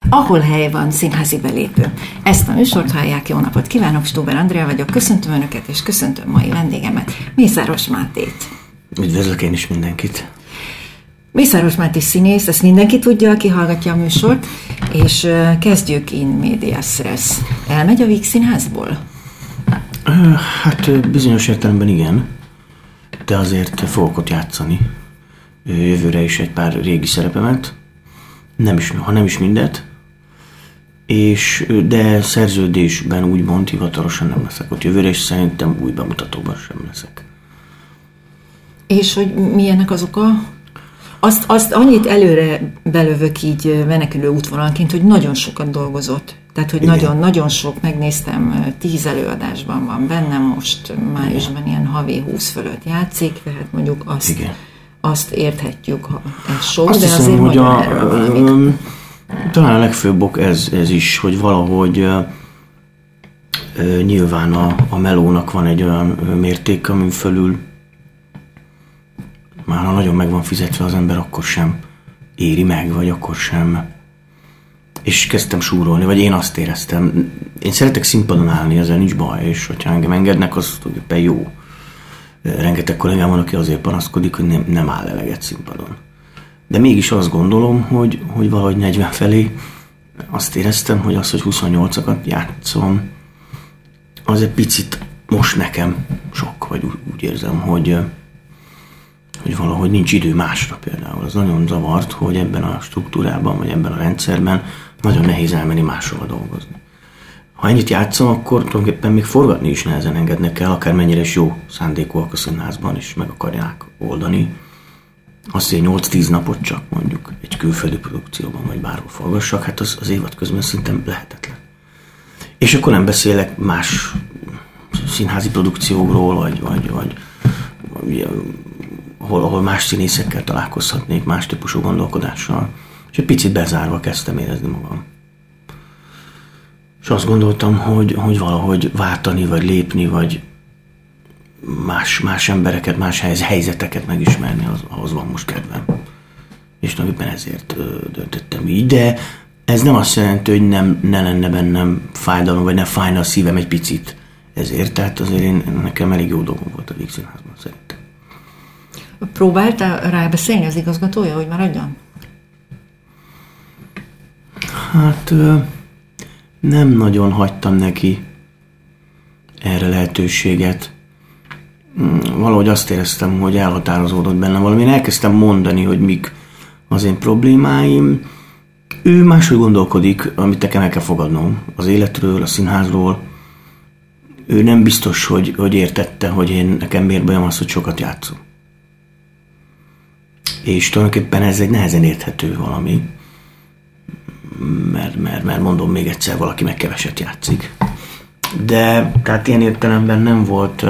Ahol hely van, színházi belépő. Ezt a műsort hallják, jó napot kívánok, Stuber Andrea vagyok, köszöntöm Önöket, és köszöntöm mai vendégemet, Mészáros Mátét. Üdvözlök én is mindenkit. Mészáros Máté színész, ezt mindenki tudja, aki hallgatja a műsort, és kezdjük in medias res. Elmegy a Víg Színházból? Hát bizonyos értelemben igen, de azért fogok ott játszani. Jövőre is egy pár régi szerepemet, ha nem is mindet, de szerződésben úgymond hivatalosan nem leszek ott jövőre, és szerintem új bemutatóban sem leszek. És hogy milyennek az oka? Azt annyit előre belövök így menekülő útvonalként, hogy nagyon sokat dolgozott. Tehát, hogy nagyon sok, megnéztem, 10 előadásban van benne, most májusban ilyen havi 20 fölött játszik, tehát mondjuk azt érthetjük, ha egy show, de hiszem, azért hogy mondjon erről valamit. Talán a legfőbb ok ez is, hogy valahogy nyilván a melónak van egy olyan mérték, amin fölül már ha nagyon meg van fizetve az ember, akkor sem éri meg, vagy akkor sem. És kezdtem súrolni, vagy én azt éreztem. Én szeretek színpadon állni, ezzel nincs baj, és hogyha engem engednek, az tulajdonképpen jó. Rengeteg kollégám van, aki azért panaszkodik, hogy nem áll eleget színpadon. De mégis azt gondolom, hogy valahogy 40 felé azt éreztem, hogy az, hogy 28-akat játszom, az egy picit most nekem sok, vagy úgy érzem, hogy valahogy nincs idő másra például. Az nagyon zavart, hogy ebben a struktúrában, vagy ebben a rendszerben nagyon nehéz elmenni máshova dolgozni. Ha ennyit játszom, akkor tulajdonképpen még forgatni is nehezen engednek el, akármennyire is jó szándékúak a színházban, és meg akarják oldani. Azt, hogy 8-10 napot csak mondjuk egy külföldi produkcióban, vagy bárhol forgassak, hát az évad közben szerintem lehetetlen. És akkor nem beszélek más színházi produkciókról, vagy ahol más színészekkel találkozhatnék, más típusú gondolkodással. És egy picit bezárva kezdtem érezni magam. És azt gondoltam, hogy valahogy váltani, vagy lépni, vagy más embereket, más helyzeteket megismerni, ahhoz van most kedvem. És tulajdonképpen ezért döntöttem így, de ez nem azt jelenti, hogy ne lenne bennem fájdalom, vagy ne fájna a szívem egy picit ezért, tehát azért nekem elég jó dolgom volt a Víg Színházban szerintem. Próbáltál rábeszélni az igazgatója, hogy maradjon? Hát nem nagyon hagytam neki erre lehetőséget. Valahogy azt éreztem, hogy elhatározódott bennem valami. Én elkezdtem mondani, hogy mik az én problémáim. Ő máshogy gondolkodik, amit nekem el kell fogadnom. Az életről, a színházról. Ő nem biztos, hogy értette, hogy nekem miért bajom az, hogy sokat játszom. És tulajdonképpen ez egy nehezen érthető valami. Mert mondom még egyszer, valaki meg keveset játszik. De tehát ilyen értelemben nem volt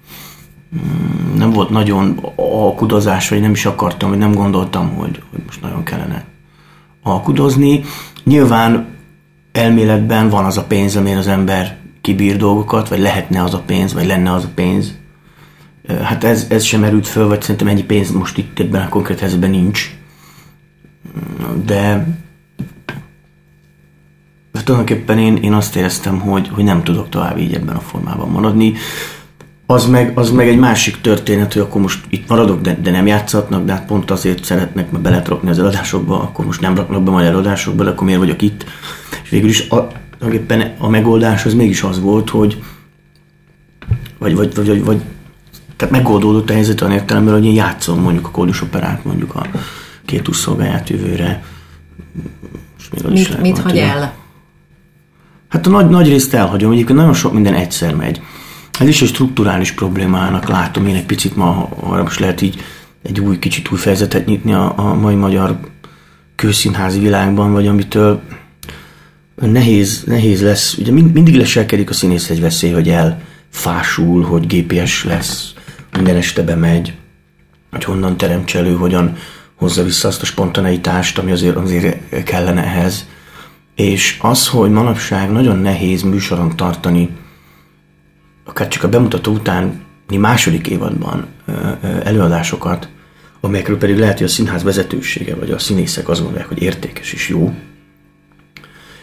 nagyon alkudozás, vagy nem is akartam, vagy nem gondoltam, hogy most nagyon kellene alkudozni. Nyilván elméletben van az a pénz, amire az ember kibír dolgokat, vagy lehetne az a pénz, vagy lenne az a pénz. Hát ez sem merült föl, vagy szerintem ennyi pénz most itt ebben a konkrét helyzetben nincs. De tulajdonképpen én azt éreztem, hogy nem tudok tovább így ebben a formában maradni. Az meg egy másik történet, hogy akkor most itt maradok, de nem játszhatnak, de hát pont azért szeretnek be beletrakni az előadásokba, akkor most nem raknak be majd előadásokba, de akkor miért vagyok itt? És végül is tulajdonképpen a megoldás az mégis az volt, hogy tehát megoldódott a helyzet olyan értelemben, hogy én játszom mondjuk a Koldus Operát, mondjuk a Két úszszolgáját jövőre. Mit hagy el? Hát a nagy részt elhagyom, egyébként nagyon sok minden egyszer megy. Ez is egy strukturális problémának látom én egy picit ma, arra most lehet így egy kicsit új fejezetet nyitni a mai magyar közszínházi világban, vagy amitől nehéz lesz. Ugye mindig leselkedik a színész egy veszély, hogy elfásul, hogy GPS lesz, minden este bemegy, hogy honnan teremts elő, hogyan hozza vissza azt a spontaneitást, ami azért kellene ehhez. És az, hogy manapság nagyon nehéz műsoron tartani, akár csak a bemutató utáni második évadban előadásokat, amelyekről pedig lehet, hogy a színház vezetősége vagy a színészek azt gondolják, hogy értékes és jó,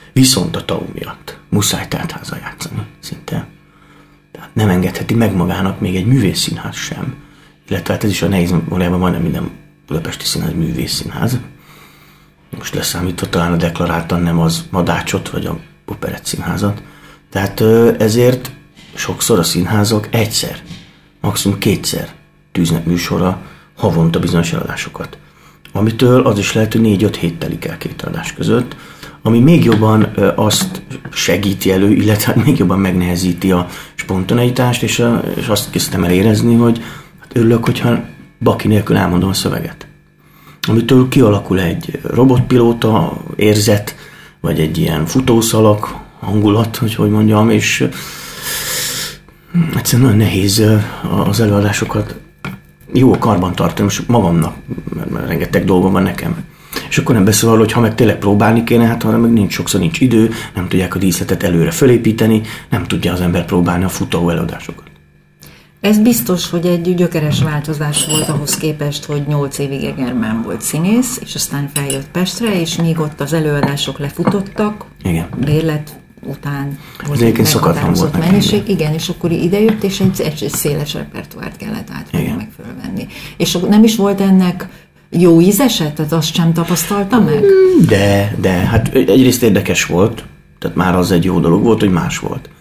Viszont a TAU miatt muszáj teltházal játszani szinte. Tehát nem engedheti meg magának még egy művészszínház sem. Illetve hát ez is a nehéz, valójában majdnem minden budapesti színház művészszínház. Most leszámítva talán a deklaráltan nem az Madácsot, vagy a Operett színházat. Tehát ezért sokszor a színházak egyszer, maximum kétszer tűznek műsorra havonta bizonyos eladásokat. Amitől az is lehet, hogy 4-5 hét telik el 2 eladás között, ami még jobban azt segíti elő, illetve még jobban megnehezíti a spontaneitást, és azt kezdtem el érezni, hogy hát örülök, hogyha baki nélkül elmondom a szöveget. Amitől kialakul egy robotpilóta érzet, vagy egy ilyen futószalag hangulat, hogy mondjam, és egyszerűen nagyon nehéz az előadásokat jó karban tartani, most magamnak, mert rengeteg dolgom van nekem. És akkor nem beszél arról, hogy ha meg tényleg próbálni kéne, hát arra meg sokszor nincs idő, nem tudják a díszletet előre fölépíteni, nem tudja az ember próbálni a futó előadásokat. Ez biztos, hogy egy gyökeres változás volt ahhoz képest, hogy 8 évig Egerben volt színész, és aztán feljött Pestre, és még ott az előadások lefutottak, bérlet után volt egy meghatározott mennyiség. Igen, és akkor idejött, és egy széles repertoárt kellett átvenni, meg fölvenni. És nem is volt ennek jó ízese? Tehát azt sem tapasztalta meg? De hát egyrészt érdekes volt, tehát már az egy jó dolog volt, hogy más volt.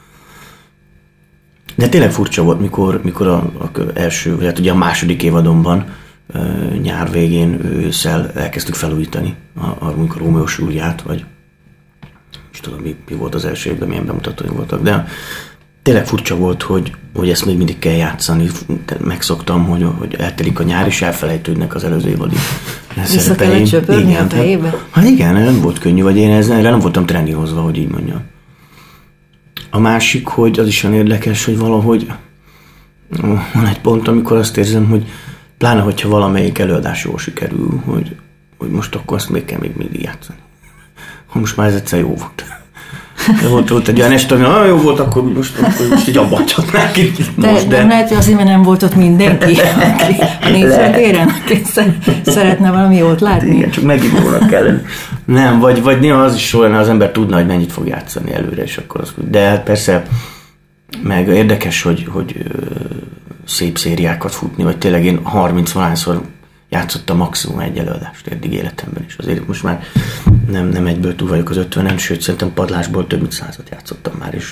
De tényleg furcsa volt, mikor a első, vagy hát ugye a második évadonban nyár végén ősszel elkezdtük felújítani amikor Rómeó és Júliát, vagy és tudom, mi volt az első évben, milyen bemutatóink voltak, de tényleg furcsa volt, hogy ezt még mindig kell játszani. Megszoktam, hogy eltelik a nyár, és elfelejtődnek az előző évadi szerepeim. Vissza kellett csöpörni a fejébe? Hát igen, nem volt könnyű, vagy én erre nem voltam trenírozva, hogy így mondjam. A másik, hogy az is olyan érdekes, hogy valahogy van egy pont, amikor azt érzem, hogy pláne, hogyha valamelyik előadás jól sikerül, hogy most akkor azt még kell még mindig játszani. Ha most már ez egyszer jó volt. De volt egy olyan este, ami nagyon jó volt, akkor most így abba csatnánk itt most. De nem lehet, hogy azért, mert nem volt ott mindenki, aki a nézőtéren, aki szeretne valami jót látni. Igen, csak megindulnak kellene. Nem, vagy néha az is olyan, az ember tudna, hogy mennyit fog játszani előre, és akkor az. De hát persze, meg érdekes, hogy szép szériákat futni, vagy tényleg én 30-valahányszor játszottam maximum egy előadást eddig életemben, és azért most már nem egyből túl vagyok az 50-en, sőt szerintem padlásból több mint 100-at játszottam már, és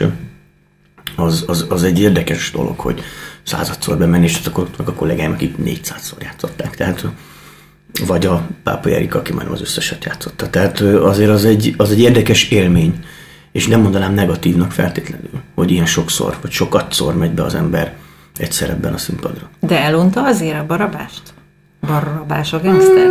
az egy érdekes dolog, hogy 100-szor bemenni, és akkor meg a kollégáim, akik 400-szor játszották, tehát vagy a Pápai Erika, aki már az összeset játszotta, tehát azért az egy érdekes élmény, és nem mondanám negatívnak feltétlenül, hogy ilyen sokszor, vagy sokatszor megy be az ember egyszer ebben a színpadra. De elunta azért a Barabást? Barabás a gangster?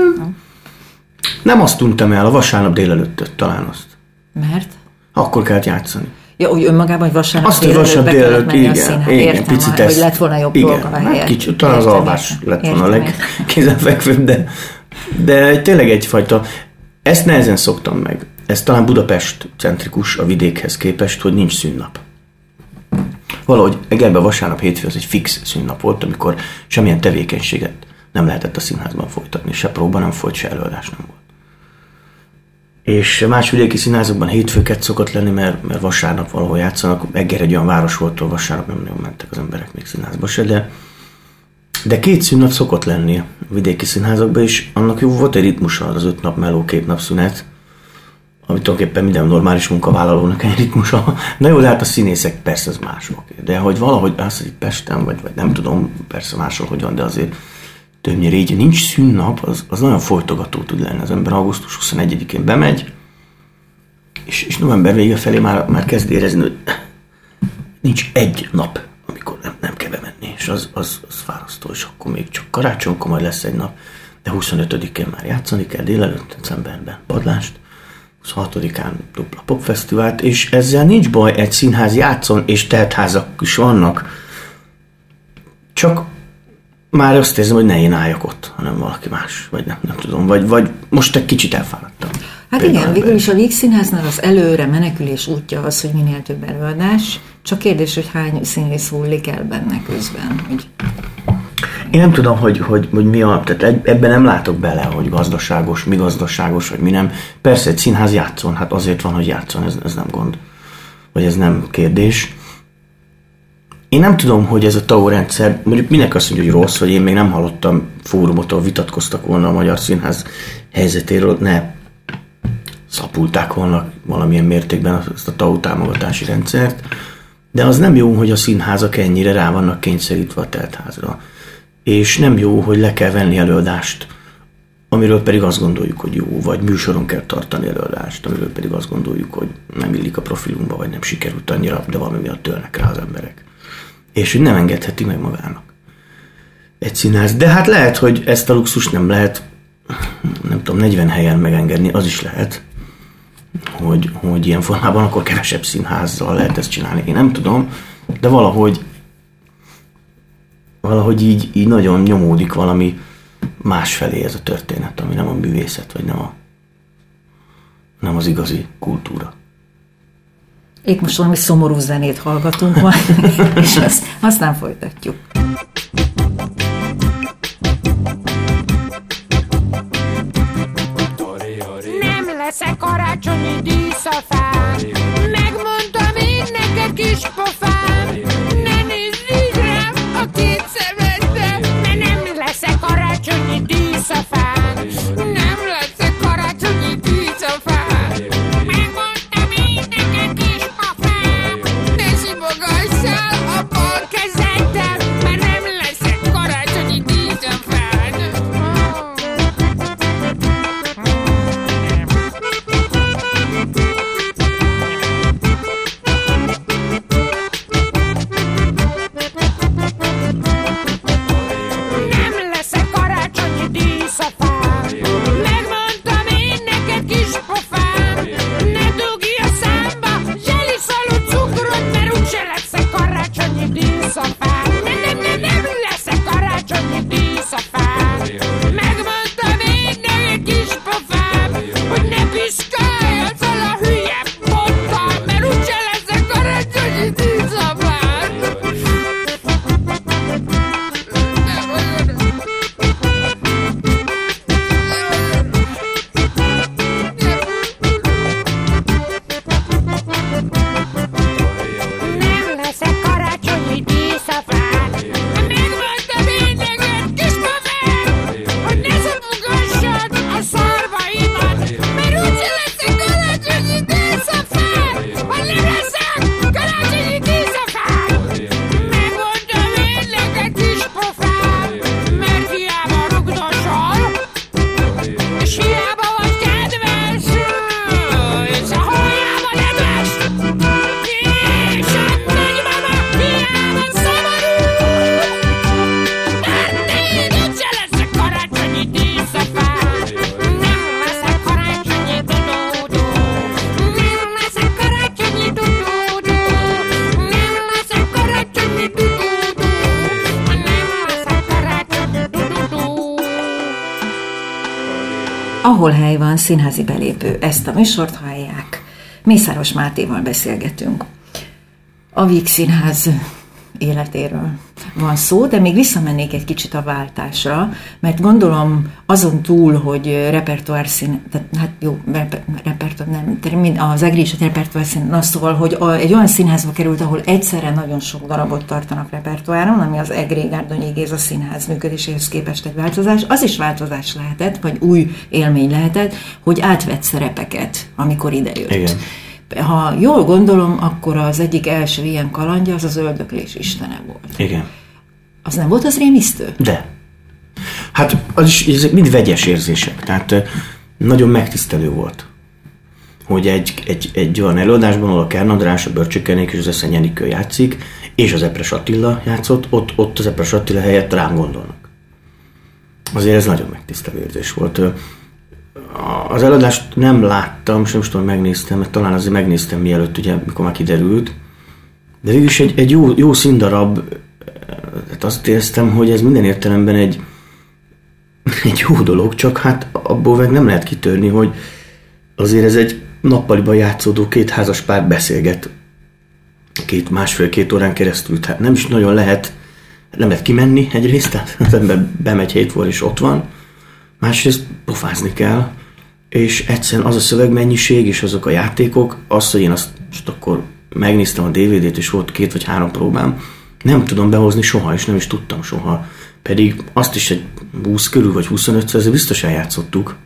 Nem azt untam el, a vasárnap délelőttöt, talán azt. Mert? Akkor kellett játszani. Ja, úgy önmagában, hogy vasárnap délelőtt be kellett menni a színházba. Igen, picit hogy lett volna jobb dolga a helyet. Kicsit, talán az alvás lett volna a legkézenfekvőbb, de tényleg egyfajta, ezt nehezen szoktam meg. Ez talán Budapest centrikus a vidékhez képest, hogy nincs szünnap. Valahogy Egerben vasárnap, hétfő az egy fix szünnap volt, amikor semmilyen tevékenységet nem lehetett a színházban folytatni, se próba nem folyt, se előadás nem volt. És más vidéki színházakban hétfőket szokott lenni, mert vasárnap valahol játszanak. Eger egy olyan város volt, ahol vasárnap nem nagyon mentek az emberek még színházba se, de 2 szünnap szokott lenni a vidéki színházakban, és annak jó volt egy ritmusa, az 5 nap meló, 2 nap szünet, ami tulajdonképpen minden normális munkavállalónak egy ritmusa. Na jó, de hát a színészek persze az mások. De hogy valahogy az, hogy Pesten, vagy nem tudom, persze máshol hogyan, de azért többnyire így, nincs szünnap, az nagyon folytogató tud lenni. Az ember augusztus 21-én bemegy, és november vége felé már kezd érezni, hogy nincs egy nap, amikor nem kell bemenni, és az fárasztó, és akkor még csak karácsonykor majd lesz egy nap, de 25-én már játszani kell délelőtt, decemberben padlást, 26-án dupla popfesztivált, és ezzel nincs baj, egy színház játszon, és teltházak is vannak, csak már azt érzem, hogy ne én álljak ott, hanem valaki más, vagy nem tudom, vagy most egy kicsit elfáradtam. Hát igen, végül is a Víg Színháznál az előre menekülés útja az, hogy minél több előadás, csak kérdés, hogy hány színész hullik el benne közben. Hogy Én nem tudom, hogy mi tehát ebben nem látok bele, hogy gazdaságos, vagy mi nem. Persze egy színház játszon, hát azért van, hogy játszon, ez nem gond. Vagy ez nem kérdés. Én nem tudom, hogy ez a TAO rendszer, mondjuk minek azt mondja, hogy rossz, hogy én még nem hallottam fórumot, ahol vitatkoztak volna a magyar színház helyzetéről, ne szapulták volna valamilyen mértékben ezt a TAO támogatási rendszert, de az nem jó, hogy a színházak ennyire rá vannak kényszerítve a teltházra. És nem jó, hogy le kell venni előadást, amiről pedig azt gondoljuk, hogy jó, vagy műsoron kell tartani előadást, amiről pedig azt gondoljuk, hogy nem illik a profilunkba, vagy nem sikerült annyira, de valami miatt tölnek rá az emberek. És hogy nem engedheti meg magának egy színház. De hát lehet, hogy ezt a luxust nem lehet, nem tudom, 40 helyen megengedni, az is lehet, hogy ilyen formában akkor kevesebb színházzal lehet ezt csinálni. Én nem tudom, de valahogy így nagyon nyomódik valami másfelé ez a történet, ami nem a művészet, vagy nem az igazi kultúra. Itt most valami szomorú zenét hallgatunk majd, és aztán folytatjuk. Nem leszek karácsonyi dísz a fán, megmondtam én neked kis pofám, ne nézz így rám a két szemedbe, mert nem leszek karácsonyi dísz a fán, nem leszek karácsonyi dísz a fán, megmondtam én neked kis pofám, ne simogassál a bal kezeddel, mert nem leszek karácsonyi dísz a fán. Ahol hely van, színházi belépő. Ezt a műsort hallják. Mészáros Mátéval beszélgetünk. A Víg Színház életéről van szó, de még visszamennék egy kicsit a váltásra, mert gondolom azon túl, hogy repertoár szín, hát jó, repertoár nem, az EGRI és a repertoár szín, na szóval, hogy egy olyan színházba került, ahol egyszerre nagyon sok darabot tartanak repertoáron, ami az EGRI Gárdonyi Géza Színház működéséhez képest egy változás, az is változás lehetett, vagy új élmény lehetett, hogy átvett szerepeket, amikor idejött. Igen. Ha jól gondolom, akkor az egyik első ilyen kalandja az az Öldöklés istene volt. Igen. Az nem volt az rémisztő? De. Hát az is, ezek mind vegyes érzések. Tehát nagyon megtisztelő volt, hogy egy olyan előadásban, ahol a Kern András, a Börcsökenék és az Eszeny Enikő játszik, és az Epres Attila játszott, ott az Epres Attila helyett rám gondolnak. Azért ez nagyon megtisztelő érzés volt. Az előadást nem láttam, sem tudom, megnéztem, mert talán azért megnéztem mielőtt, ugye, mikor már kiderült. De végülis egy jó színdarab, hát azt éreztem, hogy ez minden értelemben egy jó dolog, csak hát abból meg nem lehet kitörni, hogy azért ez egy nappaliban játszódó két házas pár beszélget másfél-két órán keresztül. Tehát nem is nagyon lehet nem lehet kimenni egyrészt, tehát az ember bemegy 7 óra és ott van, másrészt pofázni kell, és egyszerűen az a szövegmennyiség és azok a játékok, az, hogy én azt akkor megnéztem a DVD-t, és volt 2 vagy 3 próbám, nem tudom behozni soha, és nem is tudtam soha. Pedig azt is egy 20 körül, vagy 25-szer, ezért biztos eljátszottuk,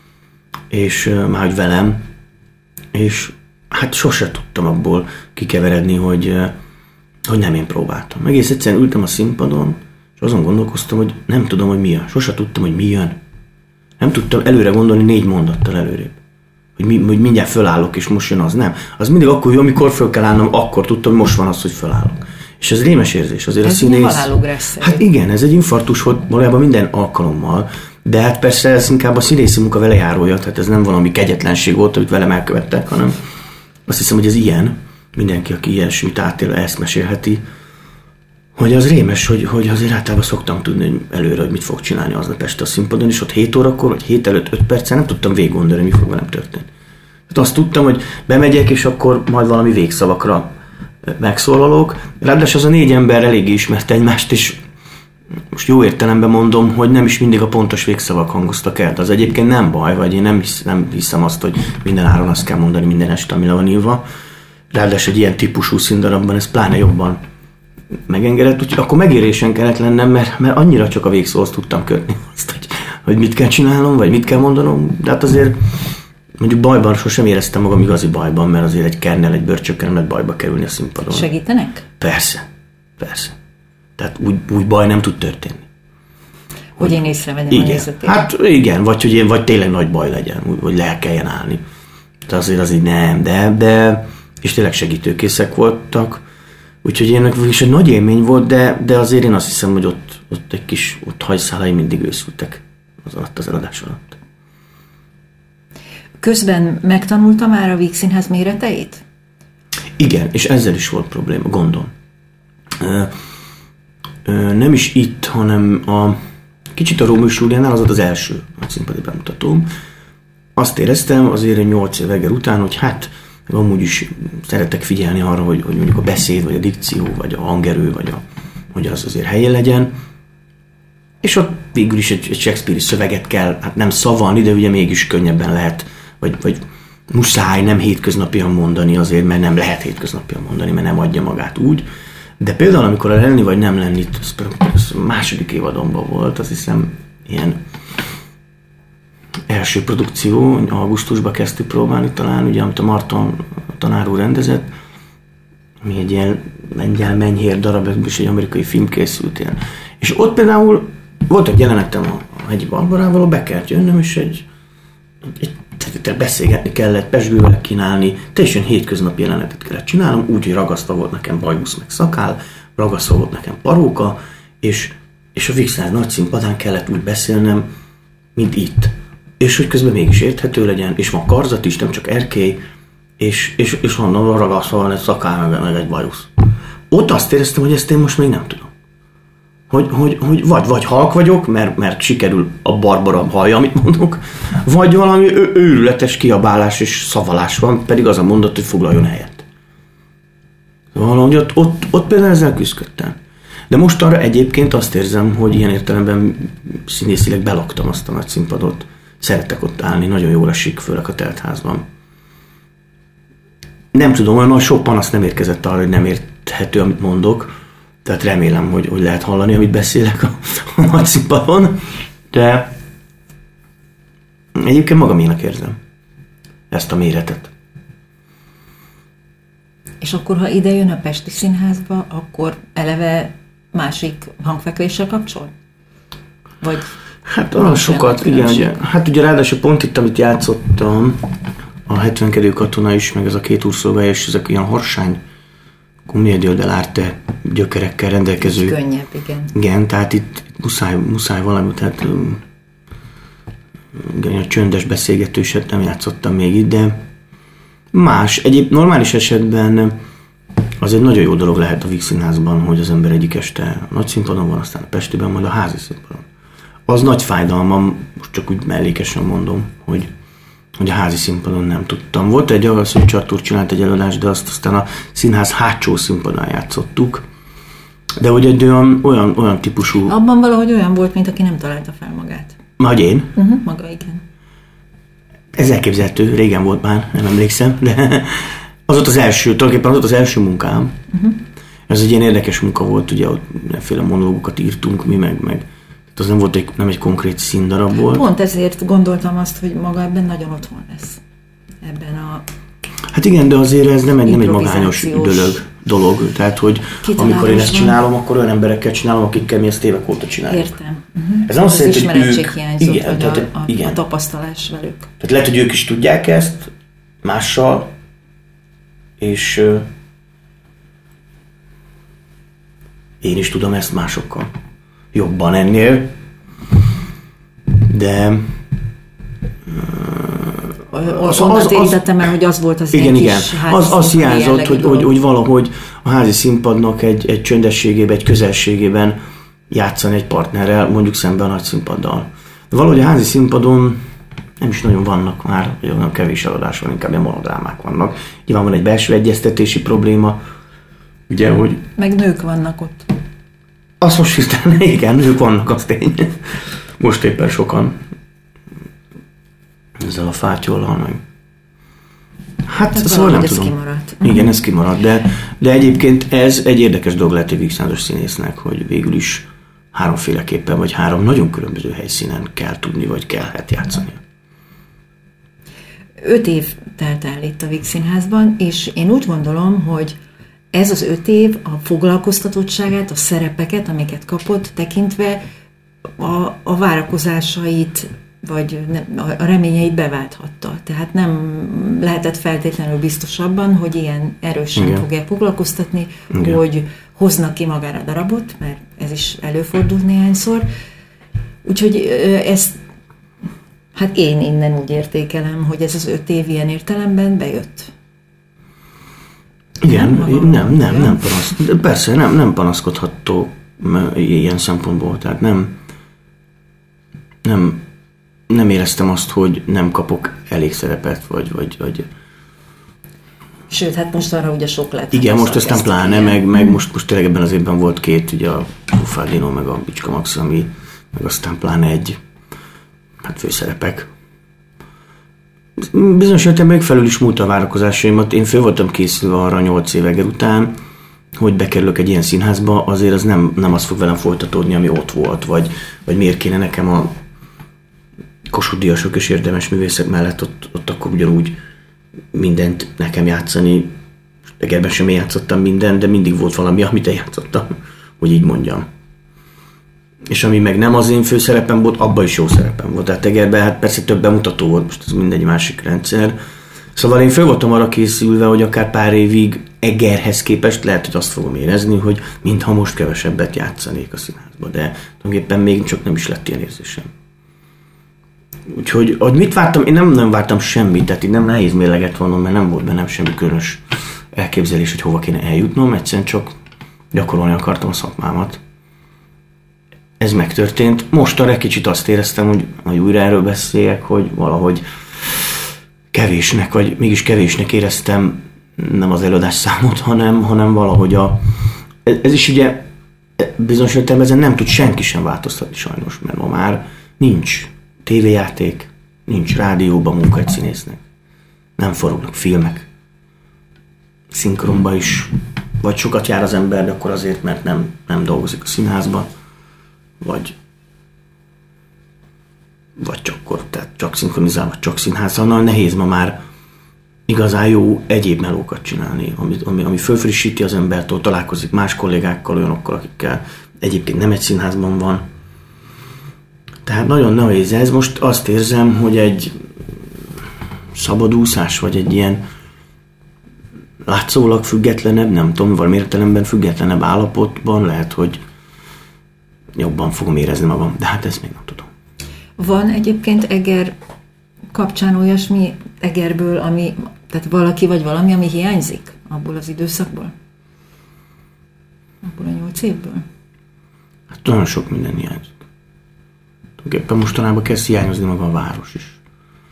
és már hogy velem, és hát sose tudtam abból kikeveredni, hogy nem én próbáltam. Egész egyszerűen ültem a színpadon, és azon gondolkoztam, hogy nem tudom, hogy mi jön. Sose tudtam, hogy mi jön. Nem tudtam előre gondolni 4 mondattal előrébb. Hogy mindjárt fölállok, és most jön az. Nem. Az mindig akkor jó, amikor föl kell állnom, akkor tudtam, hogy most van az, hogy fölállok. És ez rémes érzés. Azért ez a színész... halálugrász. Hát igen, ez egy infarktus volt valójában minden alkalommal, de hát persze ez inkább a színészi munka velejárója, tehát ez nem valami kegyetlenség volt, amit velem elkövettek, hanem azt hiszem, hogy ez ilyen. Mindenki, aki ilyesmit átél, ezt mesélheti, hogy az rémes, hogy azért általában szoktam tudni előre, hogy mit fog csinálni aznap este a színpadon, és ott 7 órakor, vagy 7 előtt 5 perccel nem tudtam végig gondolni, mi fog velem történni. Tehát azt tudtam, hogy bemegyek, és akkor majd valami végszavakra megszólalok. Ráadásul az a 4 ember eléggé ismerte egymást, és most jó értelemben mondom, hogy nem is mindig a pontos végszavak hangoztak el. De az egyébként nem baj, vagy én nem hiszem azt, hogy minden áron azt kell mondani minden este, ami le van írva. Ráadásul egy ilyen típusú színdarabban ez pláne jobban megengedett, úgyhogy akkor megérésen kellett lennem, mert annyira csak a végszóhoz tudtam kötni azt, hogy mit kell csinálnom, vagy mit kell mondanom, de hát azért mondjuk bajban sosem éreztem magam igazi bajban, mert azért egy kernel, egy bőrcsökkel nem lehet bajba kerülni a színpadon. Segítenek? Persze. Tehát úgy baj nem tud történni. Hogy én észrevegyem a nézetét. Hát igen, vagy tényleg nagy baj legyen, vagy le kelljen állni. De azért az így nem, de és tényleg segítőkészek voltak. Úgyhogy ennek is egy nagy élmény volt, de azért én azt hiszem, hogy ott egy kis hajszálai mindig őszültek az eladás alatt. Közben megtanulta már a Víg Színház méreteit? Igen, és ezzel is volt probléma, gondom. Nem is itt, hanem kicsit a Rómeus Júliánál, az volt az első színpadi bemutatóm. Azt éreztem azért 8 év után, hogy hát amúgy is szeretek figyelni arra, hogy mondjuk a beszéd, vagy a dikció, vagy a hangerő, hogy az azért helyén legyen. És ott végül is egy Shakespeare-i szöveget kell, hát nem szavalni, de ugye mégis könnyebben lehet, vagy muszáj nem hétköznapian mondani azért, mert nem lehet hétköznapian mondani, mert nem adja magát úgy. De például, amikor a lenni vagy nem lenni, az második évadomban volt, azt hiszem ilyen első produkció, augusztusban kezdtük próbálni talán, ugye, amit a Marton tanár úr rendezett, ami egy ilyen lengyel menyhér darab, és egy amerikai film készült ilyen. És ott például volt egy jelenetem a Hegyi Barbarával, be kellett jönnöm, és egy beszélgetni kellett, pezsgővel kínálni, teljesen hétköznapi jelenetet kellett csinálnom, úgy, hogy ragasztva volt nekem bajusz meg szakál, ragasztva volt nekem paróka, és a Víg Színház nagy színpadán kellett úgy beszélnem, mint itt. És hogy közben mégis érthető legyen, és van karzat is, nem csak erkély, és onnan ragasztva van egy szakál, meg egy bajusz. Ott azt éreztem, hogy ezt én most még nem tudom. Hogy vagy halk vagyok, mert sikerül a Barbara hallja, amit mondok, vagy valami őrületes kiabálás és szavalás van, pedig az a mondat, hogy foglaljon helyet. Valahogy ott például ezzel küzdöttem. De most arra egyébként azt érzem, hogy ilyen értelemben színészileg belaktam azt a nagy színpadot. Szeretek ott állni, nagyon jól esik, főleg a teltházban. Nem tudom, olyan sok panasz nem érkezett arra, hogy nem érthető, amit mondok. Tehát remélem, hogy lehet hallani, amit beszélek a nagy színpadon. De egyébként magaménak érzem ezt a méretet. És akkor, ha ide jön a Pesti Színházba, akkor eleve másik hangfekvéssel kapcsol? Vagy hát olyan sokat, igen. Ugye ráadásul pont itt, amit játszottam, a 72 katona is, meg ez a 2 úrszolgája, és ezek ilyen harsány Commedia dell'arte gyökerekkel rendelkező. Könnyebb, igen. Igen, tehát itt muszáj valami, tehát igen, a csöndes beszélgetőset nem játszottam még itt, de más. Normális esetben az egy nagyon jó dolog lehet a Víg Színházban, hogy az ember egyik este a nagy színpadon van, aztán a Pestiben, majd a házi színpadon. Az nagy fájdalmam, most csak úgy mellékesen mondom, hogy a házi színpadon nem tudtam. Volt egy Agasszony Csartúr csinált egy előadást, de azt aztán a színház hátsó színpadon játszottuk, De hogy egy olyan típusú... Abban valahogy olyan volt, mint aki nem találta fel magát. Vagy én? Maga igen. Ez elképzelhető, régen volt már, nem emlékszem, de az volt az első, tulajdonképpen az volt az első munkám. Ez egy ilyen érdekes munka volt, ugye ott mindenféle monológokat írtunk mi, meg az nem volt nem egy konkrét színdarab volt. Pont ezért gondoltam azt, hogy maga ebben nagyon otthon lesz. Ebben a... Hát igen, de azért ez nem egy magányos dolog. Tehát, hogy amikor én ezt csinálom, akkor olyan emberekkel csinálom, akikkel mi ezt évek óta csináljuk. Értem. Ez nem azt jelenti, hogy ők... Igen, a tapasztalás velük. Tehát lehet, hogy ők is tudják ezt mással, és én is tudom ezt másokkal. Jobban ennél, de... Onnan térítettem el, hogy az volt az igen, az hiányzott, hogy valahogy a házi színpadnak egy csöndességében, egy közelségében játszani egy partnerrel, mondjuk szemben a nagy színpaddal. De valahogy a házi színpadon nem is nagyon vannak már, vagy olyan kevés eladás van, inkább ilyen monodrámák vannak. Nyilván van egy belső egyeztetési probléma, ugye, hogy... Meg nők vannak ott. Azt most hirtelen, igen, nők vannak, az tény. Most éppen sokan. Ezzel a fátyollal meg. Hát szóval nem tudom. Kimaradt. Igen, ez kimaradt, de egyébként ez egy érdekes dolog lehet egy vígszínházas színésznek, hogy végül is háromféleképpen, vagy három nagyon különböző helyszínen kell tudni, vagy kellhet játszani. 5 év telt el itt a Vígszínházban, és én úgy gondolom, hogy ez az 5 év a foglalkoztatottságát, a szerepeket, amiket kapott, tekintve a várakozásait, vagy a reményeit beválthatta. Tehát nem lehetett feltétlenül biztos abban, hogy ilyen erősen igen. fogják foglalkoztatni, igen. hogy hoznak ki magára a darabot, mert ez is előfordult néhányszor. Úgyhogy ezt, hát én innen úgy értékelem, hogy ez az 5 év ilyen értelemben bejött. Igen, nem persze, nem panaszkodható ilyen szempontból, tehát nem éreztem azt, hogy nem kapok elég szerepet, vagy... Sőt, hát most arra ugye sok lett. Igen, most aztán pláne, meg most tényleg ebben az évben volt 2, ugye a Fufardino, meg a Bicska Max, meg aztán pláne egy főszerepek. Bizonyos értelemben felül is múlt a várakozásaimat. Én föl voltam készülve arra 8 év után, hogy bekerülök egy ilyen színházba, azért az nem az fog velem folytatódni, ami ott volt, vagy miért kéne nekem a Kossuth Díjasok és érdemes művészek mellett ott akkor ugyanúgy mindent nekem játszani. Egerben sem én játszottam mindent, de mindig volt valami, amit én játszottam, hogy így mondjam. És ami meg nem az én főszerepem volt, abban is jó szerepem volt. Tehát Egerben hát persze több bemutató volt, most ez mindegy másik rendszer. Szóval én föl voltam arra készülve, hogy akár pár évig Egerhez képest lehet, hogy azt fogom érezni, hogy mintha most kevesebbet játszanék a színházba, de tulajdonképpen még csak nem is lett ilyen érzésem. Úgyhogy, hogy mit vártam? Én nem vártam semmit, tehát így nem nehéz mérleget vonnom, mert nem volt bennem semmi különös elképzelés, hogy hova kéne eljutnom, egyszerűen csak gyakorolni akartam a szakmámat. Ez megtörtént. Most arra kicsit azt éreztem, hogy újra erről beszéljek, hogy valahogy kevésnek, vagy mégis kevésnek éreztem nem az előadás számot, hanem valahogy ez is ugye bizonyos értelemben ezen nem tud senki sem változtatni sajnos, mert ma már nincs tévéjáték, nincs rádióban munka egy színésznek. Nem forognak filmek. Szinkronba is. Vagy sokat jár az ember, de akkor azért, mert nem dolgozik a színházban. Vagy csak szinkronizál, vagy csak színház. Annál nehéz ma már igazán jó egyéb melókat csinálni, ami fölfrissíti az embertől, találkozik más kollégákkal, olyanokkal, akikkel egyébként nem egy színházban van. Tehát nagyon nehéz ez. Most azt érzem, hogy egy szabadúszás, vagy egy ilyen látszólag függetlenebb, nem tudom, valami értelemben függetlenebb állapotban lehet, hogy jobban fogom érezni magam, de hát ezt még nem tudom. Van egyébként Eger kapcsán olyasmi Egerből, tehát valaki vagy valami, ami hiányzik abból az időszakból? Abból a 8 évből? Hát nagyon sok minden hiányzik. Tulajdonképpen mostanában kezd hiányozni maga a város is.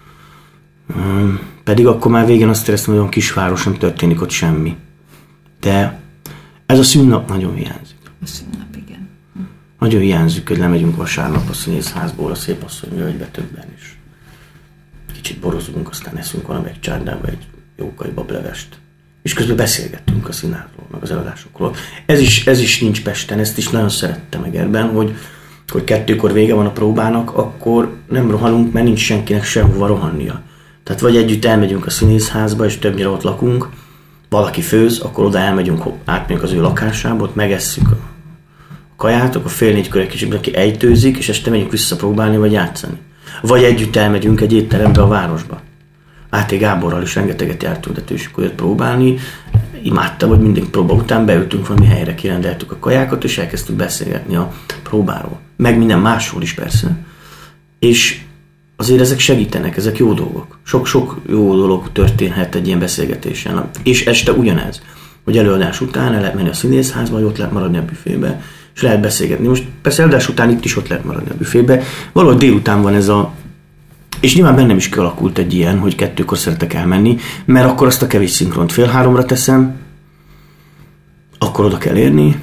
Pedig akkor már végén azt éreztem, hogy olyan kisváros, nem történik ott semmi. De ez a szünnap nagyon hiányzik. A A szünnap, igen. Nagyon hiányzik, hogy lemegyünk vasárnap a színészházból a Szépasszony völgybe többen is. Kicsit borozunk, aztán eszünk valamelyik csárdába egy jókai bablevest. És közben beszélgettünk a színházról, meg az előadásokról. Ez is nincs Pesten, ezt is nagyon szerettem Egerben, hogy 2-kor vége van a próbának, akkor nem rohanunk, mert nincs senkinek sehova rohannia. Tehát vagy együtt elmegyünk a színészházba, és többnyire ott lakunk, valaki főz, akkor oda elmegyünk, átmegyünk az ő lakásába, ott megesszük a kaját, akkor 3-4-kor egy kicsit aki ejtőzik, és este megyünk visszapróbálni, vagy játszani. Vagy együtt elmegyünk egy étterembe a városba. A.T. Gáborral is rengeteget jártunk, de ő is jött próbálni. Imádta, hogy mindig próba után beültünk valami helyre, kirendeltük a kajákat, és elkezdtük beszélgetni a próbáról. Meg minden másról is persze. És azért ezek segítenek, ezek jó dolgok. Sok-sok jó dolog történhet egy ilyen beszélgetésen. És este ugyanez, hogy előadás után el lehet menni a színészházba, vagy ott lehet maradni a büfébe, és lehet beszélgetni. Most persze előadás után itt is ott lehet maradni a büfébe. Valahogy délután van ez a... És nyilván bennem is kialakult egy ilyen, hogy 2-kor szeretek elmenni, mert akkor azt a kevés szinkront 2:30-ra teszem, akkor oda kell érni,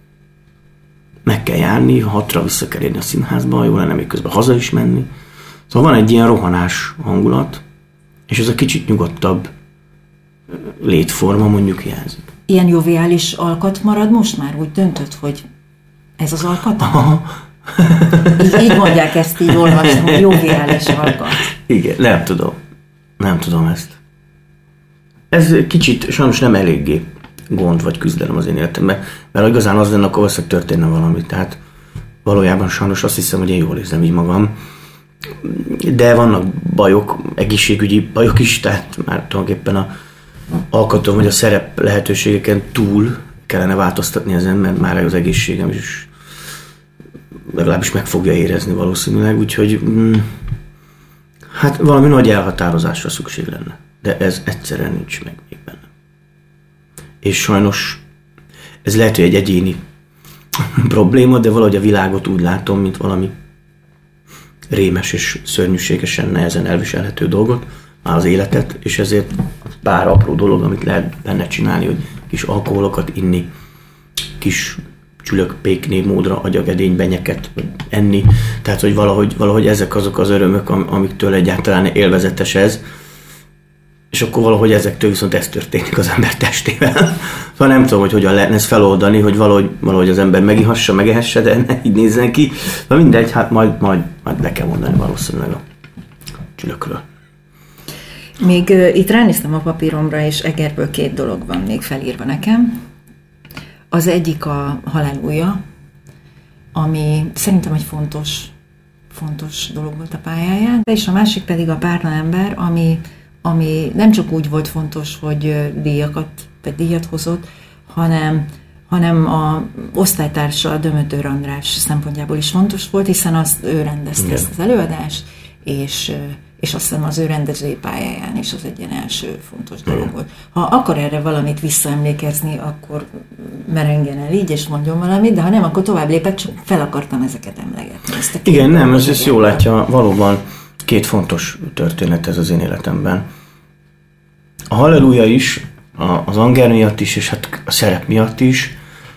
meg kell járni, 6-ra vissza kell érni a színházba, jó lenne még közben haza is menni. Szóval van egy ilyen rohanás hangulat, és ez a kicsit nyugodtabb létforma mondjuk hiányzik. Ilyen joviális alkat marad most már? Úgy döntött, hogy ez az alkat? Így mondják ezt, így olvastam, hogy joviális alkat. Igen, nem tudom ezt. Ez kicsit sajnos nem eléggé gond vagy küzdelem az én életemben, mert igazán az lenne, akkor valószínűleg történne valami. Tehát valójában sajnos azt hiszem, hogy én jól érzem így magam. De vannak bajok, egészségügyi bajok is, tehát már tulajdonképpen a alkatom vagy a szerep lehetőségeken túl kellene változtatni ezen, mert már az egészségem is legalábbis meg fogja érezni valószínűleg, úgyhogy hát valami nagy elhatározásra szükség lenne. De ez egyszerűen nincs meg még bennem. És sajnos ez lehet, hogy egy egyéni probléma, de valahogy a világot úgy látom, mint valami rémes és szörnyűségesen nehezen elviselhető dolgot, már az életet, és ezért pár apró dolog, amit lehet benne csinálni, hogy kis alkoholokat inni, kis csülökpékné módra agyagedénybenyeket enni, tehát hogy valahogy ezek azok az örömök, amiktől egyáltalán élvezetes ez, és akkor valahogy ezektől viszont ez történik az ember testével. Szóval nem tudom, hogy hogyan lehetne ezt feloldani, hogy valahogy az ember megihassa, megehesse, de ne így nézzen ki. De mindegy, hát majd le kell mondani valószínűleg a csülökről. Még itt ránéztem a papíromra, és Egerből 2 dolog van még felírva nekem. Az egyik a Halleluja, ami szerintem egy fontos dolog volt a pályáján, és a másik pedig a Párna ember, ami nem csak úgy volt fontos, hogy díjat hozott, hanem a osztálytársa, a Dömötör András szempontjából is fontos volt, hiszen ő rendezte ezt az előadást, és azt hiszem az ő rendezői pályáján is az egy ilyen első fontos dolog volt. Ha akar erre valamit visszaemlékezni, akkor merengjen el így, és mondjon valamit, de ha nem, akkor tovább lépek, csak fel akartam ezeket emlegetni. Igen, nem, ez jól látja, valóban 2 fontos történet ez az én életemben. A Halleluja is, az Anger miatt is, és hát a szerep miatt is,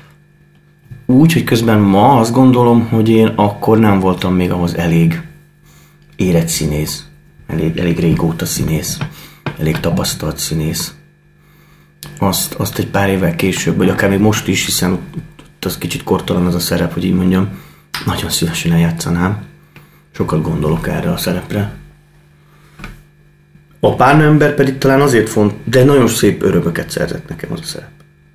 úgy, hogy közben ma azt gondolom, hogy én akkor nem voltam még ahhoz elég érett színész, elég régóta színész, elég tapasztalt színész. Azt egy pár évvel később, vagy akár még most is, hiszen az kicsit kortalan az a szerep, hogy így mondjam, nagyon szívesen eljátszanám. Sokat gondolok erre a szerepre. A Párna ember pedig talán azért fontos, de nagyon szép örömöket szerzett nekem az a szerep.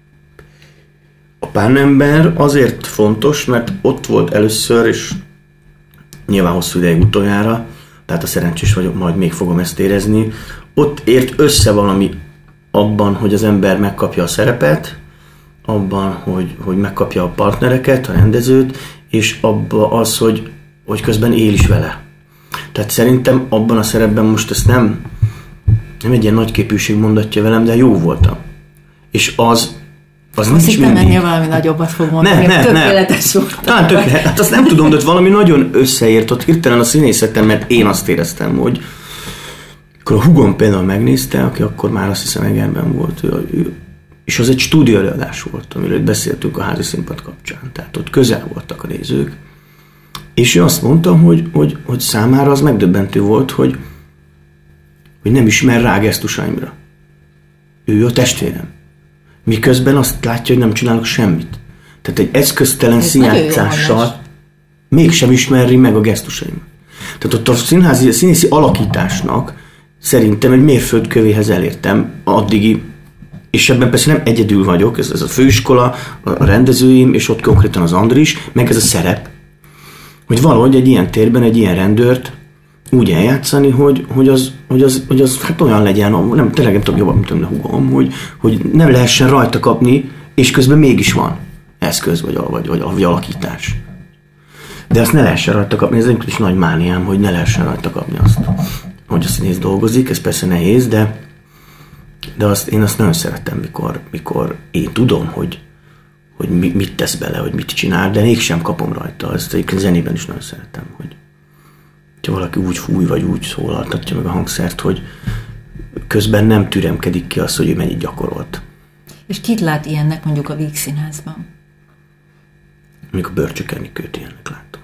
A Párna ember azért fontos, mert ott volt először, és nyilván hosszú ideig utoljára, tehát a szerencsés vagyok, majd még fogom ezt érezni, ott ért össze valami abban, hogy az ember megkapja a szerepet, abban, hogy megkapja a partnereket, a rendezőt, és abban az, hogy közben él is vele. Tehát szerintem abban a szerepben most ezt nem egy ilyen nagyképűség mondatja velem, de jó voltam. És az nincs mindig. Mennél valami nagyobbat fog mondani, tökéletes voltam. Tökéletes. Hát azt nem tudom, de valami nagyon összeért ott hirtelen a színészetem, mert én azt éreztem, hogy akkor a húgom például megnézte, aki akkor már azt hiszem Egerben volt, ő És az egy stúdióelőadás volt, amiről beszéltünk a házi színpad kapcsán. Tehát ott közel voltak a nézők. És ő azt mondta, hogy számára az megdöbbentő volt, hogy nem ismer rá gesztusaimra. Ő a testvérem. Miközben azt látja, hogy nem csinálok semmit. Tehát egy eszköztelen színjátszással mégsem ismeri meg a gesztusaimat. Tehát ott a színészi alakításnak szerintem egy mérföldkövéhez elértem addigi, és ebben persze nem egyedül vagyok, ez a főiskola, a rendezőim, és ott konkrétan az Andris, meg ez a szerep, hogy valahogy egy ilyen térben egy ilyen rendőrt úgy eljátszani, hogy az hát olyan legyen, tényleg nem tudom jobban, mint a húgom, hogy nem lehessen rajta kapni, és közben mégis van eszköz, vagy alakítás. De azt ne lehessen rajta kapni, ez egy nagy mániám, hogy ne lehessen rajta kapni azt, hogy a színész dolgozik, ez persze nehéz, de én azt nagyon szeretem, mikor én tudom, hogy mit tesz bele, hogy mit csinál, de mégsem kapom rajta. Ezt egyébként zenében is nagyon szeretem, hogy valaki úgy fúj, vagy úgy szólaltatja meg a hangszert, hogy közben nem türemkedik ki az, hogy ő mennyit gyakorolt. És kit lát ilyennek mondjuk a Víg Színházban? Mondjuk a Börcsök Enikőt ilyennek látom.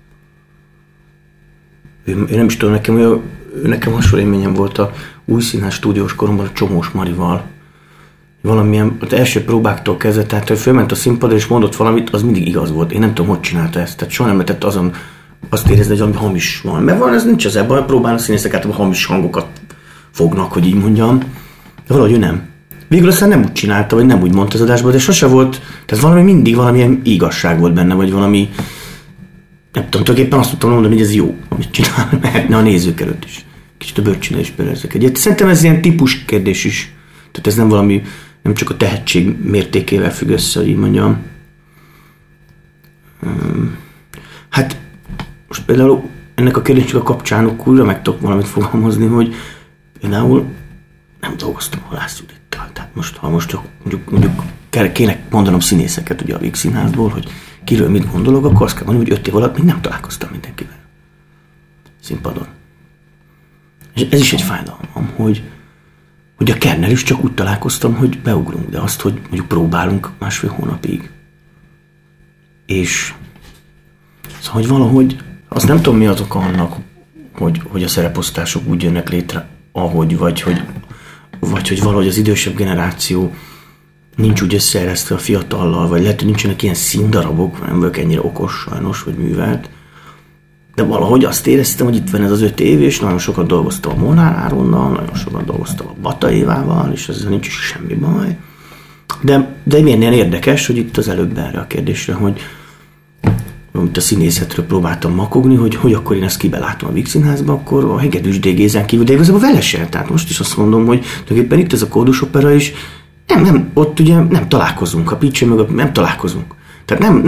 Én nem is tudom, nekem hasonló élményem volt a Új Színház stúdiós koromban a Csomós Marival. Valamilyen, az első próbáktól kezdve, tehát ő fölment a színpadra és mondott valamit, az mindig igaz volt. Én nem tudom, hogy csinálta ezt. Tehát soha nem lehetett azon azt érezni, hogy valami hamis van. Mert van, ez nincs az ebben, a próbán a színészek általában hamis hangokat fognak, hogy így mondjam. De valahogy ő nem. Végül aztán nem úgy csinálta, vagy nem úgy mondta az adásban, de sose volt, tehát valamilyen igazság volt benne, vagy valami, nem tudom, tulajdonképpen azt tudtam mondani, hogy ez jó, amit csinál, mehetne a nézők előtt is. Kicsit a Börcsőnél is például egyet. Szerintem ez ilyen típus kérdés is. Tehát ez nem valami, nem csak a tehetség mértékével függ össze, hogy így mondjam. Hát most például ennek a kérdésnek a kapcsán újra meg tudok valamit fogalmazni, hogy például nem dolgoztam Halász Judittal. Tehát most csak mondjuk kéne mondanom színészeket ugye a Víg Színházból, hogy kiről mit gondolok, akkor azt kell mondani, hogy 5 év alatt még nem találkoztam mindenkivel színpadon. És ez is egy fájdalmam, hogy a Kernel is csak úgy találkoztam, hogy beugrunk, de azt, hogy mondjuk próbálunk 1,5 hónapig. És szóval, hogy valahogy, azt nem tudom mi az oka annak, hogy a szereposztások úgy jönnek létre, ahogy, vagy hogy valahogy az idősebb generáció nincs úgy összeeresztve a fiatallal, vagy lehet, hogy nincsenek ilyen színdarabok, nem vagyok ennyire okos sajnos, vagy művelt, de valahogy azt éreztem, hogy itt van ez az 5 év, és nagyon sokat dolgoztam a Molnár Áronnal, nagyon sokat dolgoztam a Bata Évával, és ezzel nincs is semmi baj. De milyen ilyen érdekes, hogy itt az előbb erre a kérdésre, hogy amit a színészetről próbáltam makogni, hogy akkor én ezt kibelátom a Víg Színházba, akkor a Hegedűs D. Gézán kívül, de igazából vele sem. Tehát most is azt mondom, hogy tulajdonképpen itt ez a kódusopera is, nem, ott ugye nem találkozunk, a Picső mögött nem találkozunk. Tehát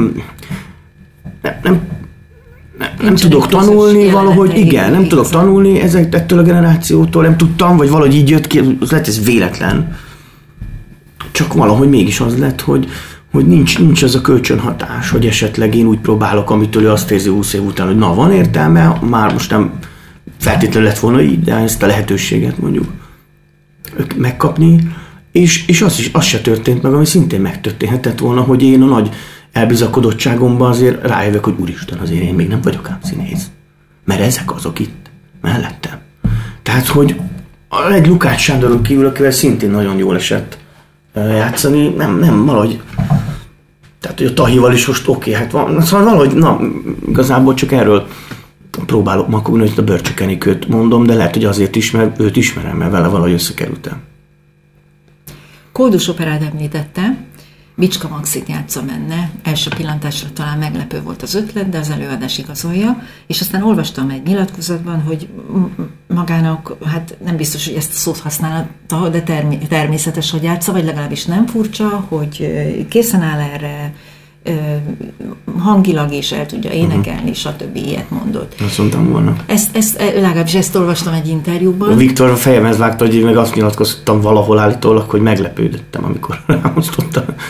nem tudok tanulni valahogy, igen, nem tudok tanulni ettől a generációtól, nem tudtam, vagy valahogy így jött ki, az lett ez véletlen. Csak valahogy mégis az lett, hogy nincs az a kölcsönhatás, hogy esetleg én úgy próbálok, amitől ő azt érzi 20 év után, hogy na, van értelme, már most nem feltétlenül lett volna így, de ezt a lehetőséget mondjuk megkapni, és az se történt meg, ami szintén megtörténhetett volna, hogy én a nagy elbizakodottságomban azért rájövök, hogy úristen, azért én még nem vagyok ám színész. Mert ezek azok itt, mellettem. Tehát, hogy egy Lukács Sándoron kívül, akivel szintén nagyon jól esett játszani, nem valahogy, tehát, hogy a Tahival is most oké, hát van, szóval valahogy, igazából csak erről próbálok makogni, hogy a Börcsök Enikőt mondom, de lehet, hogy azért is, mert őt ismerem, mert vele valahogy összekerültem. Kódusoperát említette, Bicska Maxit játsza benne, első pillantásra talán meglepő volt az ötlet, de az előadás igazolja, és aztán olvastam egy nyilatkozatban, hogy magának, hát nem biztos, hogy ezt a szót használta, de természetes, hogy játsza, vagy legalábbis nem furcsa, hogy készen áll erre, hangilag is el tudja énekelni, stb. Ilyet mondott. Azt mondtam volna. Legalábbis ezt olvastam egy interjúban. Viktor a fejemhez vágta, hogy én meg azt nyilatkoztam valahol állítólag, hogy meglepődöttem, amikor rámosztottam